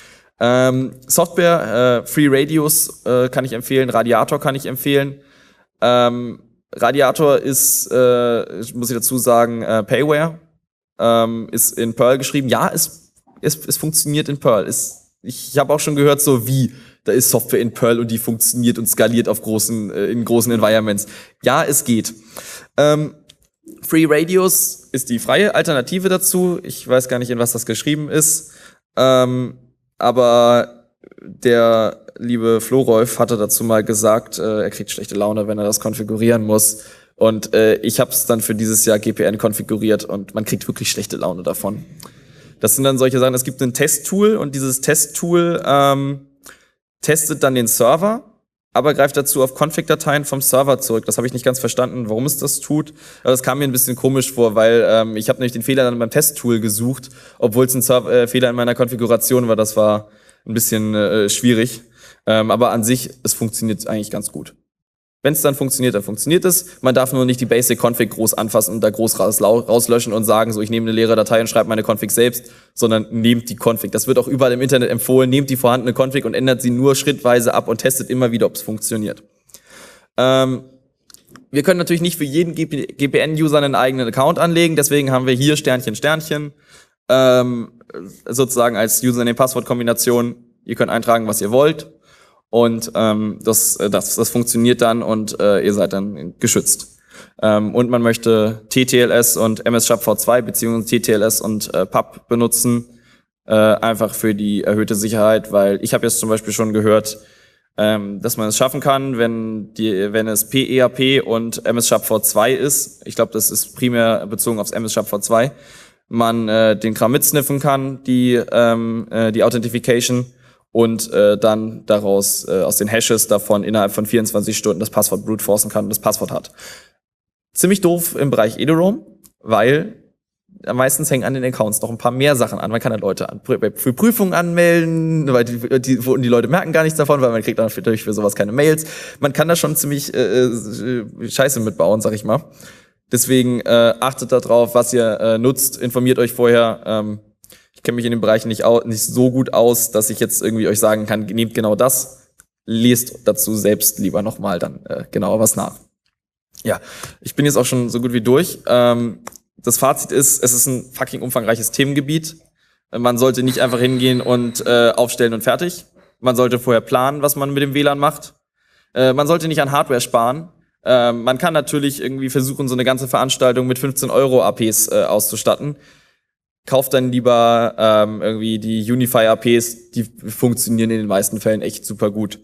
Ähm, Software, äh, Free Radios äh, kann ich empfehlen, Radiator kann ich empfehlen. Ähm, Radiator ist, äh, muss ich dazu sagen, äh, Payware, ähm, ist in Perl geschrieben. Ja, es, es, es funktioniert in Perl. Es, ich ich habe auch schon gehört, so wie, da ist Software in Perl und die funktioniert und skaliert auf großen, äh, in großen Environments. Ja, es geht. Ähm, Free Radios ist die freie Alternative dazu. Ich weiß gar nicht, in was das geschrieben ist. Ähm, Aber der liebe Florolf hatte dazu mal gesagt, äh, er kriegt schlechte Laune, wenn er das konfigurieren muss. Und äh, ich habe es dann für dieses Jahr G P N konfiguriert und man kriegt wirklich schlechte Laune davon. Das sind dann solche Sachen, es gibt ein Testtool und dieses Testtool ähm, testet dann den Server, aber greift dazu auf Config-Dateien vom Server zurück. Das habe ich nicht ganz verstanden, warum es das tut. Aber das kam mir ein bisschen komisch vor, weil ähm, ich habe nämlich den Fehler dann beim Testtool gesucht, obwohl es ein Server, äh, Fehler in meiner Konfiguration war. Das war ein bisschen äh, schwierig. Ähm, aber an sich, es funktioniert eigentlich ganz gut. Wenn es dann funktioniert, dann funktioniert es. Man darf nur nicht die Basic-Config groß anfassen und da groß raus, rauslöschen und sagen, so ich nehme eine leere Datei und schreibe meine Config selbst, sondern nehmt die Config. Das wird auch überall im Internet empfohlen. Nehmt die vorhandene Config und ändert sie nur schrittweise ab und testet immer wieder, ob es funktioniert. Ähm, wir können natürlich nicht für jeden G P N-User einen eigenen Account anlegen, deswegen haben wir hier Sternchen, Sternchen, ähm, sozusagen als Username-Passwort-Kombination. Ihr könnt eintragen, was ihr wollt. Und ähm, das, das, das funktioniert dann und äh, ihr seid dann geschützt. Ähm, und man möchte T T L S und M S S H A P V zwei beziehungsweise T T L S und äh, P U B benutzen, äh, einfach für die erhöhte Sicherheit, weil ich habe jetzt zum Beispiel schon gehört, ähm, dass man es schaffen kann, wenn die, wenn es P E A P und M S S H A P V zwei ist. Ich glaube, das ist primär bezogen aufs M S S H A P V zwei. Man äh, den Kram mitsniffen kann, die ähm, äh, die Authentification. und äh, dann daraus äh, aus den Hashes davon innerhalb von vierundzwanzig Stunden das Passwort brute forcen kann und das Passwort hat. Ziemlich doof im Bereich Ethereum, weil meistens hängen an den Accounts noch ein paar mehr Sachen an. Man kann ja Leute an, für Prüfungen anmelden, weil die, die, die Leute merken gar nichts davon, weil man kriegt dann natürlich für sowas keine Mails. Man kann da schon ziemlich äh, äh, Scheiße mitbauen, sag ich mal. Deswegen äh, achtet da drauf, was ihr äh, nutzt, informiert euch vorher. Ähm, ich kenne mich in dem Bereich nicht, au- nicht so gut aus, dass ich jetzt irgendwie euch sagen kann, nehmt genau das. Lest dazu selbst lieber nochmal dann äh, genauer was nach. Ja, ich bin jetzt auch schon so gut wie durch. Ähm, Das Fazit ist, es ist ein fucking umfangreiches Themengebiet. Man sollte nicht einfach hingehen und äh, aufstellen und fertig. Man sollte vorher planen, was man mit dem W L A N macht. Äh, man sollte nicht an Hardware sparen. Äh, man kann natürlich irgendwie versuchen, so eine ganze Veranstaltung mit fünfzehn Euro A Ps äh, auszustatten. Kauft dann lieber ähm, irgendwie die Unify A Ps, die funktionieren in den meisten Fällen echt super gut.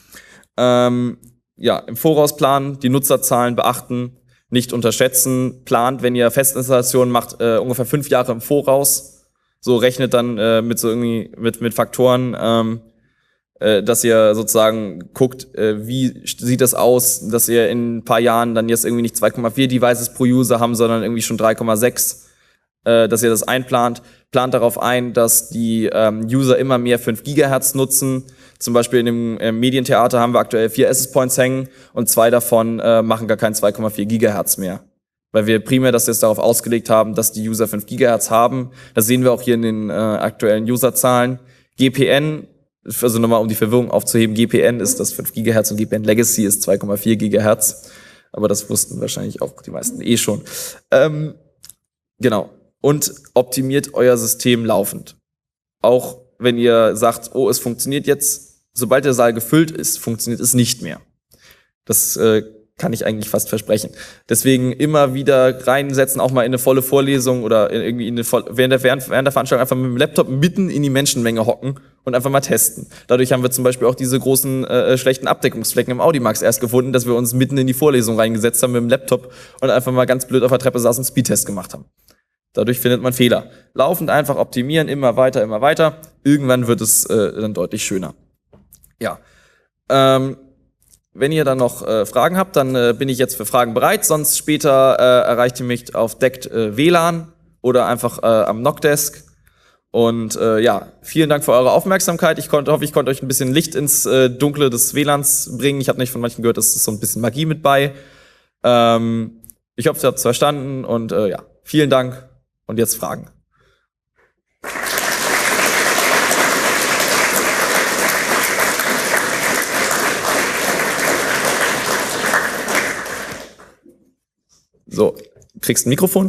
Ähm, ja, im Voraus planen, die Nutzerzahlen beachten, nicht unterschätzen, plant, wenn ihr Festinstallationen macht, äh, ungefähr fünf Jahre im Voraus. So rechnet dann äh, mit so irgendwie mit mit Faktoren, ähm, äh, dass ihr sozusagen guckt, äh, wie sieht das aus, dass ihr in ein paar Jahren dann jetzt irgendwie nicht zwei Komma vier Devices pro User haben, sondern irgendwie schon drei Komma sechs, äh, dass ihr das einplant. Plant darauf ein, dass die ähm, User immer mehr fünf Gigahertz nutzen. Zum Beispiel in dem äh, Medientheater haben wir aktuell vier Access Points hängen und zwei davon äh, machen gar kein zwei Komma vier Gigahertz mehr. Weil wir primär das jetzt darauf ausgelegt haben, dass die User fünf Gigahertz haben. Das sehen wir auch hier in den äh, aktuellen Userzahlen. G P N, also nochmal um die Verwirrung aufzuheben, G P N ist das fünf Gigahertz und G P N Legacy ist zwei Komma vier Gigahertz. Aber das wussten wahrscheinlich auch die meisten eh schon. Ähm, genau. Und optimiert euer System laufend. Auch wenn ihr sagt, oh, es funktioniert jetzt, sobald der Saal gefüllt ist, funktioniert es nicht mehr. Das äh, kann ich eigentlich fast versprechen. Deswegen immer wieder reinsetzen, auch mal in eine volle Vorlesung oder in irgendwie in eine voll, während, der, während, während der Veranstaltung einfach mit dem Laptop mitten in die Menschenmenge hocken und einfach mal testen. Dadurch haben wir zum Beispiel auch diese großen äh, schlechten Abdeckungsflecken im Audimax erst gefunden, dass wir uns mitten in die Vorlesung reingesetzt haben mit dem Laptop und einfach mal ganz blöd auf der Treppe saßen und Speedtest gemacht haben. Dadurch findet man Fehler. Laufend einfach optimieren, immer weiter, immer weiter. Irgendwann wird es äh, dann deutlich schöner. Ja. Ähm, wenn ihr dann noch äh, Fragen habt, dann äh, bin ich jetzt für Fragen bereit. Sonst später äh, erreicht ihr mich auf Deckt äh, W L A N oder einfach äh, am Knockdesk. Und äh, ja, vielen Dank für eure Aufmerksamkeit. Ich konnte, hoffe, ich konnte euch ein bisschen Licht ins äh, Dunkle des W L A Ns bringen. Ich habe nicht von manchen gehört, es ist so ein bisschen Magie mit bei. Ähm, ich hoffe, ihr habt es verstanden und äh, ja, vielen Dank. Und jetzt Fragen. So, kriegst ein Mikrofon?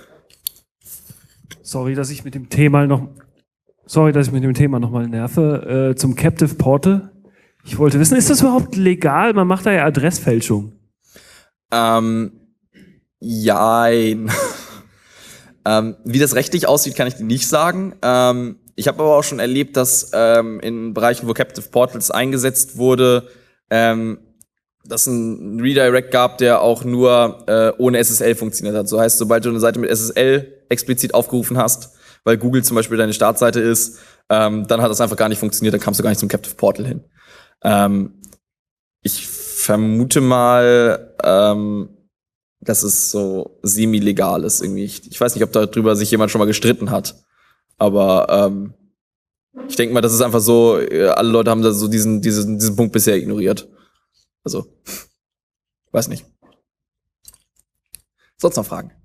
Sorry, dass ich mit dem Thema noch, sorry, dass ich mit dem Thema noch mal nerve. Äh, zum Captive Portal. Ich wollte wissen, ist das überhaupt legal? Man macht da ja Adressfälschung. Ähm, jein. Ähm, wie das rechtlich aussieht, kann ich dir nicht sagen. Ähm, ich habe aber auch schon erlebt, dass ähm, in Bereichen, wo Captive Portals eingesetzt wurde, ähm, dass ein Redirect gab, der auch nur äh, ohne S S L funktioniert hat. So heißt, sobald du eine Seite mit S S L explizit aufgerufen hast, weil Google zum Beispiel deine Startseite ist, ähm, dann hat das einfach gar nicht funktioniert, dann kamst du gar nicht zum Captive Portal hin. Ähm, ich vermute mal, ähm, dass es so semi-legal ist irgendwie. Ich, ich weiß nicht, ob darüber sich jemand schon mal gestritten hat. Aber ähm, ich denke mal, das ist einfach so, alle Leute haben da so diesen, diesen, diesen Punkt bisher ignoriert. Also, weiß nicht. Sonst noch Fragen?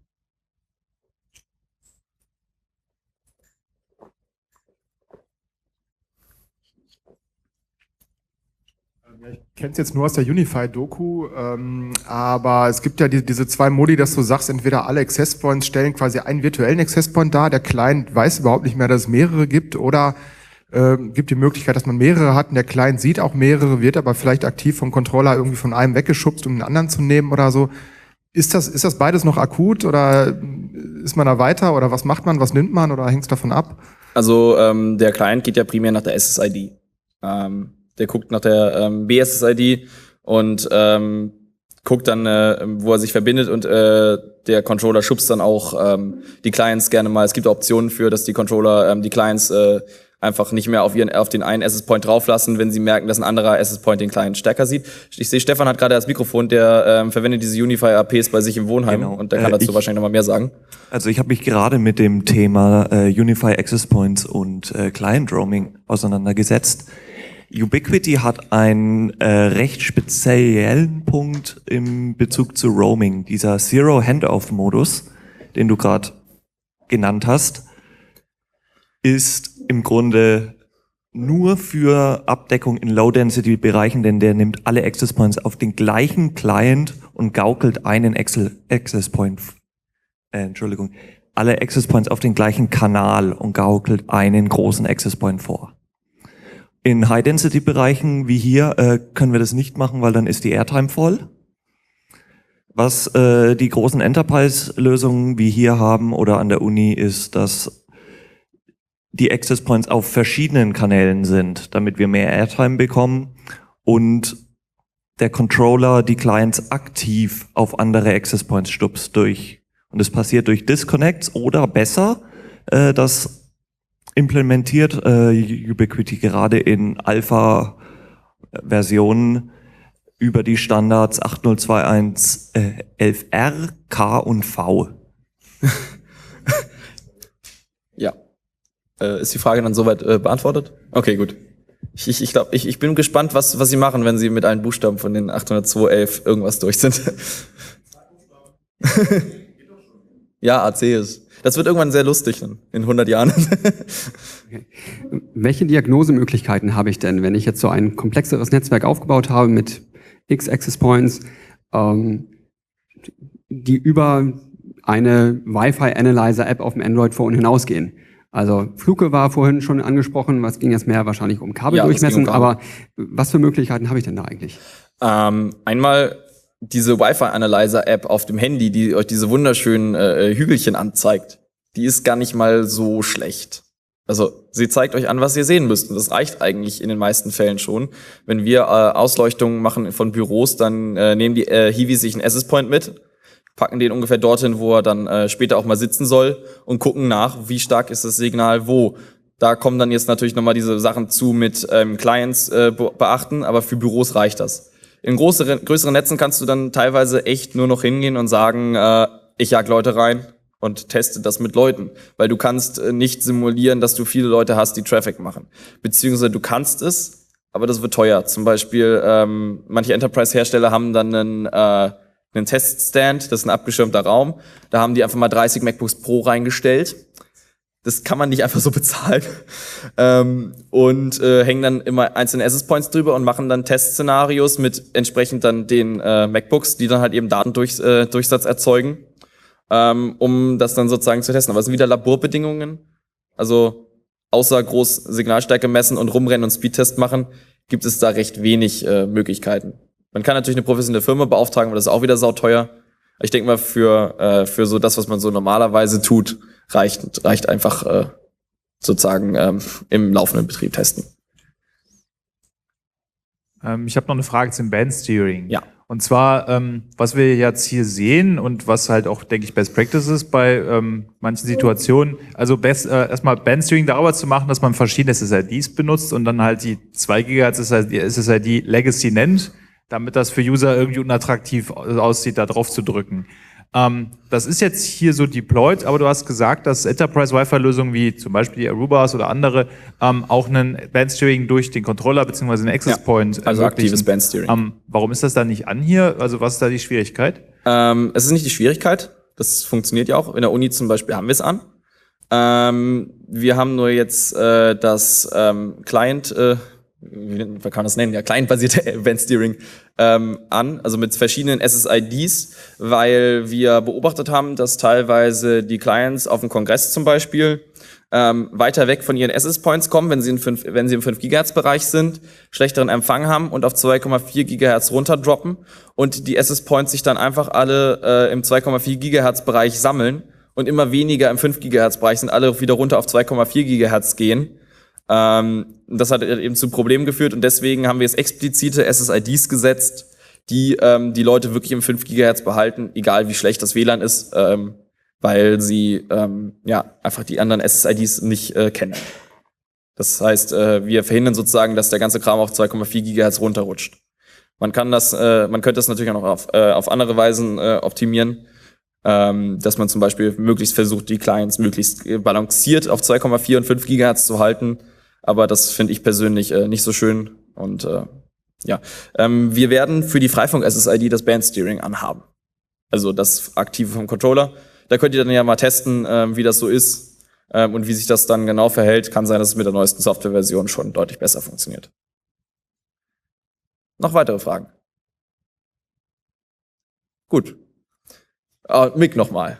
Ich kenne es jetzt nur aus der Unify-Doku, ähm, aber es gibt ja die, diese zwei Modi, dass du sagst, entweder alle Access Points stellen quasi einen virtuellen Access Point dar, der Client weiß überhaupt nicht mehr, dass es mehrere gibt, oder äh, gibt die Möglichkeit, dass man mehrere hat und der Client sieht auch mehrere, wird aber vielleicht aktiv vom Controller irgendwie von einem weggeschubst, um den anderen zu nehmen oder so. Ist das, ist das beides noch akut oder ist man da weiter oder was macht man, was nimmt man oder hängt es davon ab? Also ähm, der Client geht ja primär nach der S S I D. Ähm, der guckt nach der ähm, B S S I D und ähm, guckt dann, äh, wo er sich verbindet, und äh, der Controller schubst dann auch ähm, die Clients gerne mal. Es gibt Optionen für, dass die Controller ähm, die Clients äh, einfach nicht mehr auf ihren auf den einen Access Point drauflassen, wenn sie merken, dass ein anderer Access Point den Client stärker sieht. Ich sehe, Stefan hat gerade das Mikrofon, der ähm, verwendet diese Unify-A Ps bei sich im Wohnheim Genau. und der kann Äh, dazu ich- wahrscheinlich noch mal mehr sagen. Also ich habe mich gerade mit dem Thema äh, Unify Access Points und äh, Client Roaming auseinandergesetzt. Ubiquiti hat einen äh, recht speziellen Punkt im Bezug zu Roaming. Dieser Zero-Handoff-Modus, den du gerade genannt hast, ist im Grunde nur für Abdeckung in Low-Density-Bereichen, denn der nimmt alle Access Points auf den gleichen Client und gaukelt einen Excel Access Point, äh, Entschuldigung, alle Access Points auf den gleichen Kanal und gaukelt einen großen Access Point vor. In High-Density-Bereichen wie hier äh, können wir das nicht machen, weil dann ist die Airtime voll. Was äh, die großen Enterprise-Lösungen wie hier haben oder an der Uni ist, dass die Access Points auf verschiedenen Kanälen sind, damit wir mehr Airtime bekommen und der Controller die Clients aktiv auf andere Access Points stupst durch. Und es passiert durch Disconnects oder besser, äh, das implementiert äh, Ubiquiti gerade in Alpha-Versionen über die Standards acht null zwei eins äh, elf R, K und V. Ja. Äh, ist die Frage dann soweit äh, beantwortet? Okay, gut. Ich, ich, ich, glaub, ich, ich bin gespannt, was, was sie machen, wenn sie mit allen Buchstaben von den acht null zwei elf irgendwas durch sind. Ja, A C ist. Das wird irgendwann sehr lustig dann, in hundert Jahren. Okay. Welche Diagnosemöglichkeiten habe ich denn, wenn ich jetzt so ein komplexeres Netzwerk aufgebaut habe mit x Access Points, ähm, die über eine Wi-Fi-Analyzer-App auf dem Android-Phone hinausgehen? Also Fluke war vorhin schon angesprochen, was ging jetzt mehr wahrscheinlich um Kabeldurchmessen, Ja, das ging um Kabel. aber was für Möglichkeiten habe ich denn da eigentlich? Ähm, einmal diese Wi-Fi-Analyzer-App auf dem Handy, die euch diese wunderschönen äh, Hügelchen anzeigt, die ist gar nicht mal so schlecht. Also sie zeigt euch an, was ihr sehen müsst. Und das reicht eigentlich in den meisten Fällen schon. Wenn wir äh, Ausleuchtungen machen von Büros, dann äh, nehmen die äh, Hiwis sich einen Access Point mit, packen den ungefähr dorthin, wo er dann äh, später auch mal sitzen soll und gucken nach, wie stark ist das Signal wo. Da kommen dann jetzt natürlich nochmal diese Sachen zu mit ähm, Clients äh, be- beachten, aber für Büros reicht das. In größeren, größeren Netzen kannst du dann teilweise echt nur noch hingehen und sagen, äh, ich jag Leute rein und teste das mit Leuten. Weil du kannst äh, nicht simulieren, dass du viele Leute hast, die Traffic machen. Beziehungsweise du kannst es, aber das wird teuer. Zum Beispiel, ähm, manche Enterprise-Hersteller haben dann einen, äh, einen Teststand, das ist ein abgeschirmter Raum. Da haben die einfach mal dreißig MacBooks Pro reingestellt. Das kann man nicht einfach so bezahlen. ähm, und äh, hängen dann immer einzelne Access Points drüber und machen dann Testszenarios mit entsprechend dann den äh, MacBooks, die dann halt eben Datendurchsatz äh, erzeugen, ähm, um das dann sozusagen zu testen. Aber es sind wieder Laborbedingungen. Also außer groß Signalstärke messen und rumrennen und Speedtest machen, gibt es da recht wenig äh, Möglichkeiten. Man kann natürlich eine professionelle Firma beauftragen, aber das ist auch wieder sauteuer. Ich denke mal, für, äh, für so das, was man so normalerweise tut, reicht, reicht einfach äh, sozusagen ähm, im laufenden Betrieb testen. Ähm, ich habe noch eine Frage zum Bandsteering. Ja. Und zwar, ähm, was wir jetzt hier sehen und was halt auch, denke ich, Best Practice ist bei ähm, manchen Situationen, also best, äh, erstmal Bandsteering darüber zu machen, dass man verschiedene S S I Ds benutzt und dann halt die zwei Gigahertz S S I D Legacy nennt, damit das für User irgendwie unattraktiv aussieht, da drauf zu drücken. Ähm, das ist jetzt hier so deployed, aber du hast gesagt, dass Enterprise-Wi-Fi-Lösungen wie zum Beispiel die Arubas oder andere ähm, auch einen Bandsteering durch den Controller bzw. einen Access Point Ja, also ermöglichen. aktives Bandsteering. Ähm, warum ist das da nicht an hier? Also was ist da die Schwierigkeit? Ähm, es ist nicht die Schwierigkeit, das funktioniert ja auch. In der Uni zum Beispiel haben wir es an. Ähm, wir haben nur jetzt äh, das ähm, Client, äh, wie kann man das nennen? Ja, clientbasierte Bandsteering ähm, an, also mit verschiedenen S S I Ds, weil wir beobachtet haben, dass teilweise die Clients auf dem Kongress zum Beispiel ähm, weiter weg von ihren Access Points kommen, wenn sie, in fünf, wenn sie im fünf Gigahertz Bereich sind, schlechteren Empfang haben und auf zwei Komma vier Gigahertz runterdroppen und die Access Points sich dann einfach alle äh, im zwei Komma vier Gigahertz Bereich sammeln und immer weniger im fünf Gigahertz Bereich sind, alle wieder runter auf zwei Komma vier Gigahertz gehen. Ähm, das hat eben zu Problemen geführt und deswegen haben wir jetzt explizite S S I Ds gesetzt, die ähm, die Leute wirklich im fünf Gigahertz behalten, egal wie schlecht das W L A N ist, ähm, weil sie ähm, ja einfach die anderen S S I Ds nicht äh, kennen. Das heißt, äh, wir verhindern sozusagen, dass der ganze Kram auf zwei Komma vier Gigahertz runterrutscht. Man kann das, äh, man könnte das natürlich auch noch auf, äh, auf andere Weisen äh, optimieren, ähm, dass man zum Beispiel möglichst versucht, die Clients möglichst balanciert auf zwei Komma vier und fünf Gigahertz zu halten. Aber das finde ich persönlich äh, nicht so schön. Und äh, ja, ähm, wir werden für die Freifunk-S S I D das Bandsteering anhaben. Also das Aktive vom Controller. Da könnt ihr dann ja mal testen, äh, wie das so ist ähm, und wie sich das dann genau verhält. Kann sein, dass es mit der neuesten Softwareversion schon deutlich besser funktioniert. Noch weitere Fragen? Gut. Uh, Mick nochmal.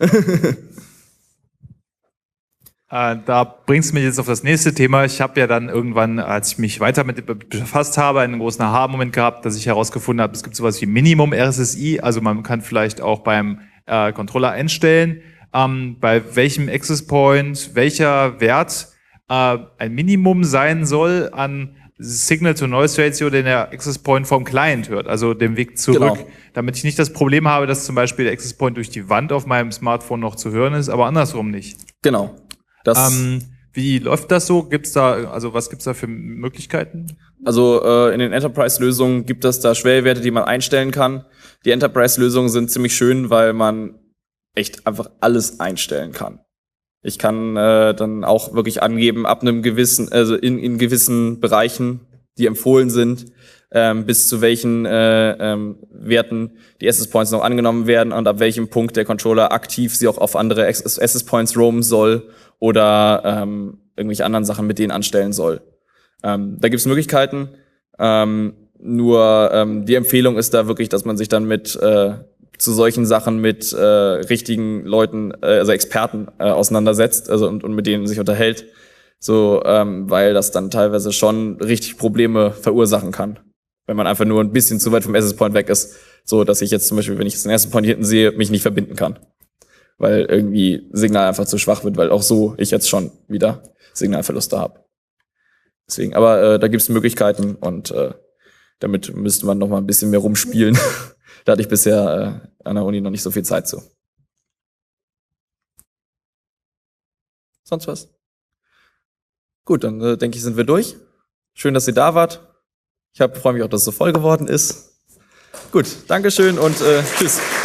Äh, da bringst du mich jetzt auf das nächste Thema. Ich habe ja dann irgendwann, als ich mich weiter mit befasst habe, einen großen Aha-Moment gehabt, dass ich herausgefunden habe, es gibt sowas wie Minimum R S S I. Also man kann vielleicht auch beim äh, Controller einstellen, ähm, bei welchem Access Point welcher Wert äh, ein Minimum sein soll an Signal-to-Noise-Ratio, den der Access Point vom Client hört, also dem Weg zurück, Genau. damit ich nicht das Problem habe, dass zum Beispiel der Access Point durch die Wand auf meinem Smartphone noch zu hören ist, aber andersrum nicht. Genau. Das, Ähm, wie läuft das so? Gibt's da, also was gibt's da für Möglichkeiten? also äh, in den Enterprise-Lösungen gibt es da Schwellwerte, die man einstellen kann. Die Enterprise-Lösungen sind ziemlich schön, weil man echt einfach alles einstellen kann. Ich kann äh, dann auch wirklich angeben, ab einem gewissen, also in, in gewissen Bereichen, die empfohlen sind, ähm, bis zu welchen äh, ähm, Werten die Access Points noch angenommen werden und ab welchem Punkt der Controller aktiv sie auch auf andere Access Points roamen soll oder ähm, irgendwelche anderen Sachen mit denen anstellen soll. Ähm, da gibt es Möglichkeiten, ähm, nur ähm, die Empfehlung ist da wirklich, dass man sich dann mit äh, zu solchen Sachen mit äh, richtigen Leuten, äh, also Experten äh, auseinandersetzt, also und, und mit denen sich unterhält, so ähm, weil das dann teilweise schon richtig Probleme verursachen kann, wenn man einfach nur ein bisschen zu weit vom Access Point weg ist, so dass ich jetzt zum Beispiel, wenn ich jetzt den Access Point hier hinten sehe, mich nicht verbinden kann, weil irgendwie Signal einfach zu schwach wird, weil auch so ich jetzt schon wieder Signalverluste habe. Deswegen, aber äh, da gibt es Möglichkeiten und äh, damit müsste man noch mal ein bisschen mehr rumspielen. Da hatte ich bisher äh, an der Uni noch nicht so viel Zeit zu. Sonst was? Gut, dann äh, denke ich, sind wir durch. Schön, dass ihr da wart. Ich freue mich auch, dass es so voll geworden ist. Gut, Dankeschön und äh, tschüss.